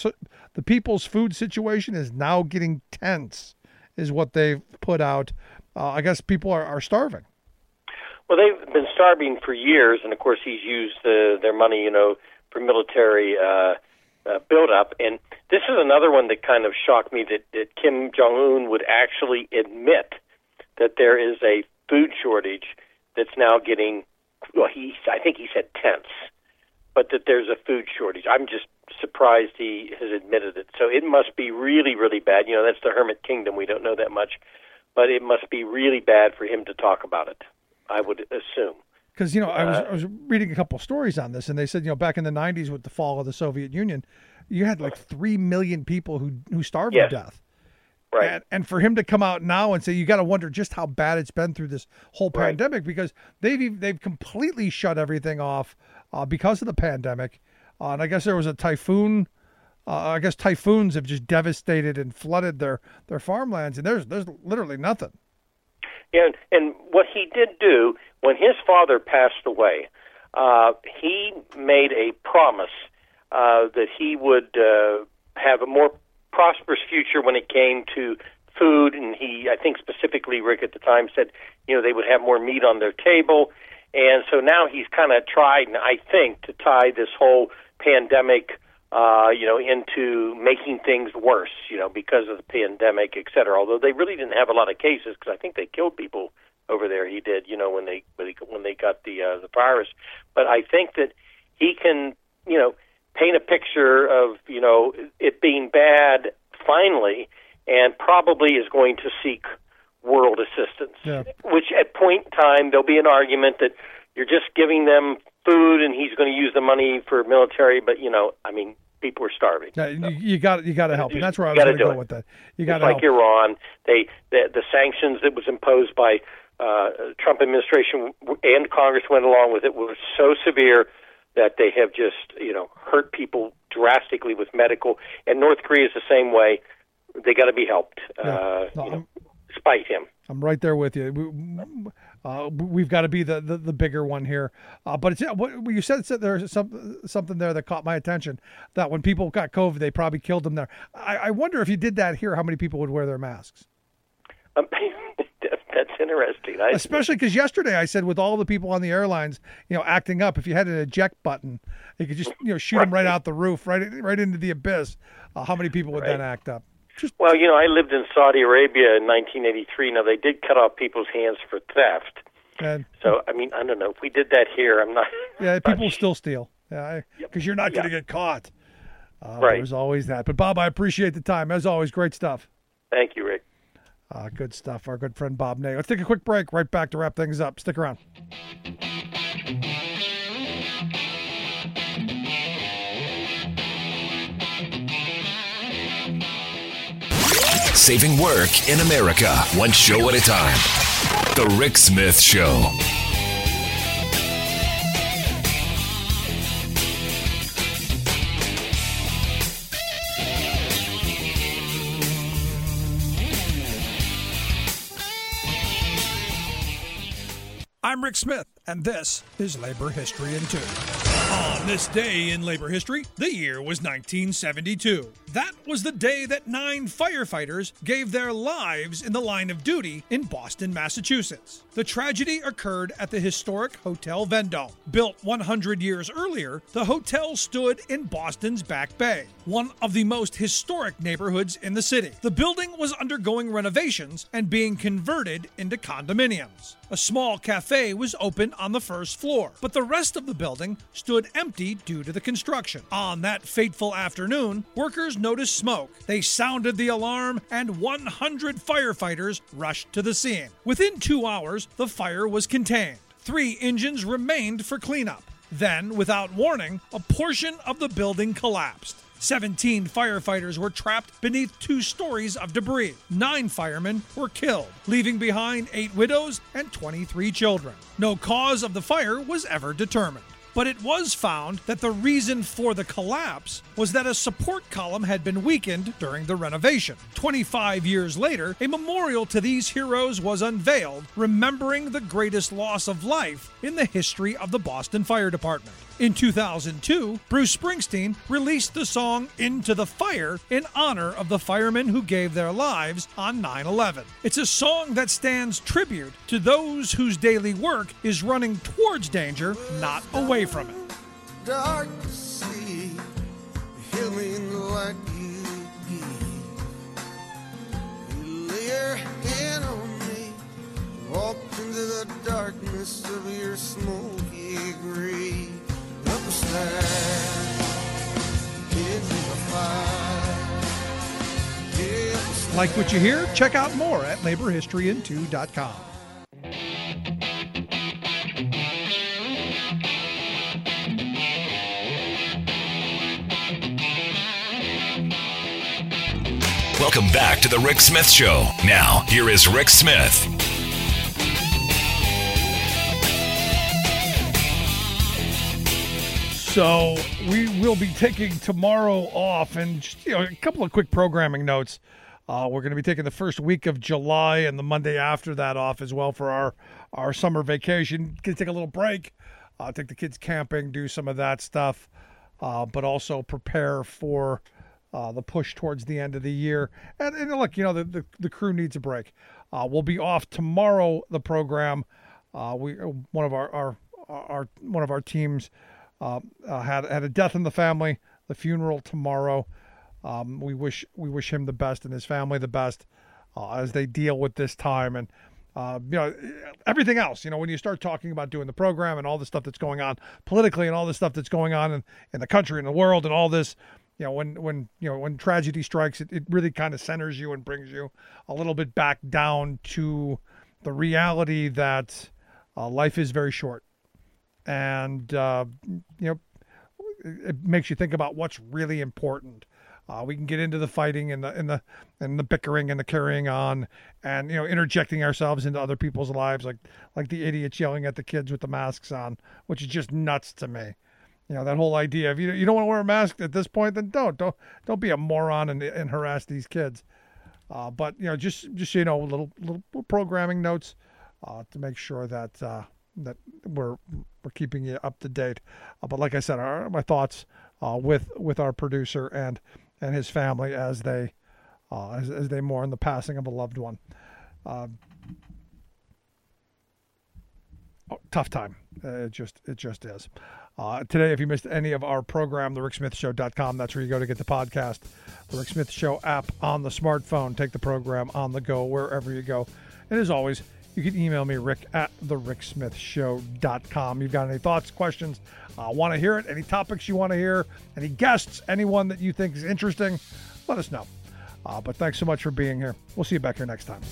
Speaker 3: the people's food situation is now getting tense," is what they've put out. Uh, I guess people are, are starving.
Speaker 9: Well, they've been starving for years, and of course, he's used uh, their money, you know, for military uh, uh, buildup. And this is another one that kind of shocked me, that, that Kim Jong Un would actually admit that there is a food shortage that's now getting, well, he I think he said tense, but that there's a food shortage. I'm just surprised he has admitted it. So it must be really, really bad. You know, that's the hermit kingdom. We don't know that much, but it must be really bad for him to talk about it, I would assume.
Speaker 3: Because, you know, I was
Speaker 9: Uh,
Speaker 3: I was reading a couple of stories on this, and they said, you know, back in the nineties with the fall of the Soviet Union, you had like three million people who who starved
Speaker 9: Yes.
Speaker 3: to death.
Speaker 9: Right.
Speaker 3: And, and for him to come out now and say, you got to wonder just how bad it's been through this whole
Speaker 9: Right.
Speaker 3: pandemic, because they've they've completely shut everything off uh, because of the pandemic. Uh, and I guess there was a typhoon. Uh, I guess typhoons have just devastated and flooded their, their farmlands, and there's there's literally nothing.
Speaker 9: And and what he did do when his father passed away, uh, he made a promise uh, that he would uh, have a more prosperous future when it came to food. And he, I think specifically, Rick at the time said, you know, they would have more meat on their table. And so now he's kind of tried, I think, to tie this whole pandemic, uh, you know, into making things worse, you know, because of the pandemic, et cetera. Although they really didn't have a lot of cases, because I think they killed people over there. He did, you know, when they when they, when they got the uh, the virus. But I think that he can, you know, paint a picture of, you know, it being bad finally, and probably is going to seek world assistance.
Speaker 3: Yeah.
Speaker 9: Which at point in time there'll be an argument that you're just giving them food and he's going to use the money for military, but you know, I mean, people are starving.
Speaker 3: Yeah, you, you got you got to help, and that's where I was
Speaker 9: gotta
Speaker 3: going to
Speaker 9: do
Speaker 3: go
Speaker 9: it.
Speaker 3: with that. You got
Speaker 9: It's
Speaker 3: to
Speaker 9: like
Speaker 3: help.
Speaker 9: Iran. They the, the sanctions that was imposed by uh, Trump administration and Congress went along with it was so severe that they have just, you know, hurt people drastically with medical. And North Korea is the same way. They got to be helped,
Speaker 3: Yeah.
Speaker 9: uh,
Speaker 3: No,
Speaker 9: you know,
Speaker 3: I'm-
Speaker 9: despite him.
Speaker 3: I'm right there with you. We, uh, we've got to be the, the, the bigger one here. Uh, but it's what you said. said There's some, something there that caught my attention. That when people got COVID, they probably killed them there. I, I wonder if you did that here, how many people would wear their masks?
Speaker 9: Um, that's interesting. I,
Speaker 3: Especially because yesterday I said with all the people on the airlines, you know, acting up, if you had an eject button, you could just you know shoot them right out the roof, right right into the abyss. Uh, how many people would
Speaker 9: Right.
Speaker 3: then act up? Just
Speaker 9: Well, you know, I lived in Saudi Arabia in nineteen eighty-three. Now, they did cut off people's hands for theft.
Speaker 3: and
Speaker 9: So, I mean, I don't know. If we did that here, I'm not...
Speaker 3: yeah,
Speaker 9: not
Speaker 3: people
Speaker 9: sure.
Speaker 3: still steal. Yeah, because you're not going to
Speaker 9: Yeah.
Speaker 3: get caught. Uh,
Speaker 9: Right.
Speaker 3: There's always that. But Bob, I appreciate the time as always. Great stuff.
Speaker 9: Thank you, Rick.
Speaker 3: Uh, good stuff. Our good friend Bob Ney. Let's take a quick break. Right back to wrap things up. Stick around.
Speaker 2: Saving work in America, one show at a time. The Rick Smith Show.
Speaker 3: I'm Rick Smith, and this is Labor History in Two. On this day in labor history, the year was nineteen seventy-two. That was the day that nine firefighters gave their lives in the line of duty in Boston, Massachusetts. The tragedy occurred at the historic Hotel Vendome. Built one hundred years earlier, the hotel stood in Boston's Back Bay, one of the most historic neighborhoods in the city. The building was undergoing renovations and being converted into condominiums. A small cafe was open on the first floor, but the rest of the building stood empty due to the construction. On that fateful afternoon, workers noticed smoke. They sounded the alarm, and one hundred firefighters rushed to the scene. Within two hours, the fire was contained. Three engines remained for cleanup. Then, without warning, a portion of the building collapsed. seventeen firefighters were trapped beneath two stories of debris. Nine firemen were killed, leaving behind eight widows and twenty-three children. No cause of the fire was ever determined. But it was found that the reason for the collapse was that a support column had been weakened during the renovation. twenty-five years later, a memorial to these heroes was unveiled, remembering the greatest loss of life in the history of the Boston Fire Department. In two thousand two, Bruce Springsteen released the song Into the Fire in honor of the firemen who gave their lives on nine eleven. It's a song that stands tribute to those whose daily work is running towards danger, not away from it.
Speaker 10: Dark to see, healing like you give. You lay your hand on me, walk into the darkness of your smoky grave.
Speaker 3: Like what you hear? Check out more at labor history in two dot com.
Speaker 2: Welcome back to the Rick Smith Show. Now, here is Rick Smith.
Speaker 3: So we will be taking tomorrow off, and just, you know, a couple of quick programming notes. Uh, we're going to be taking the first week of July and the Monday after that off as well for our, our summer vacation. Going to take a little break, uh, take the kids camping, do some of that stuff, uh, but also prepare for uh, the push towards the end of the year. And, and look, you know, the, the, the crew needs a break. Uh, we'll be off tomorrow, the program. Uh, we one of our, our, our one of our teams Uh, uh, had had a death in the family. The funeral tomorrow. Um, we wish we wish him the best and his family the best uh, as they deal with this time and uh, you know everything else. You know, when you start talking about doing the program and all the stuff that's going on politically and all the stuff that's going on in, in the country and the world and all this, you know, when when you know when tragedy strikes, it, it really kind of centers you and brings you a little bit back down to the reality that uh, life is very short. And, uh, you know, it makes you think about what's really important. Uh, we can get into the fighting and the, and the, and the bickering and the carrying on and, you know, interjecting ourselves into other people's lives, like, like the idiots yelling at the kids with the masks on, which is just nuts to me. You know, that whole idea of, you, you don't want to wear a mask at this point, then don't, don't, don't be a moron and, and harass these kids. Uh, but, you know, just, just, you know, little, little programming notes, uh, to make sure that, uh, that we're we're keeping you up to date. Uh, but like I said, our, my thoughts uh, with with our producer and and his family as they uh, as, as they mourn the passing of a loved one. Uh, oh, tough time. Uh, it just it just is. Uh, today, if you missed any of our program, the rick smith show dot com, that's where you go to get the podcast. The Rick Smith Show app on the smartphone. Take the program on the go wherever you go. And as always, you can email me, Rick, at the rick smith show dot com. You've got any thoughts, questions, uh, want to hear it, any topics you want to hear, any guests, anyone that you think is interesting, let us know. Uh, but thanks so much for being here. We'll see you back here next time.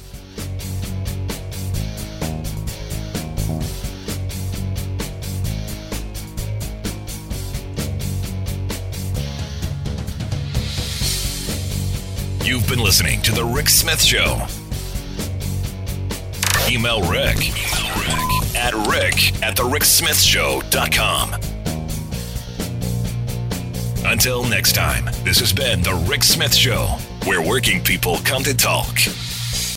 Speaker 2: You've been listening to The Rick Smith Show. Email Rick, Email Rick at rick at the rick smith show dot com. Until next time, this has been The Rick Smith Show, where working people come to talk.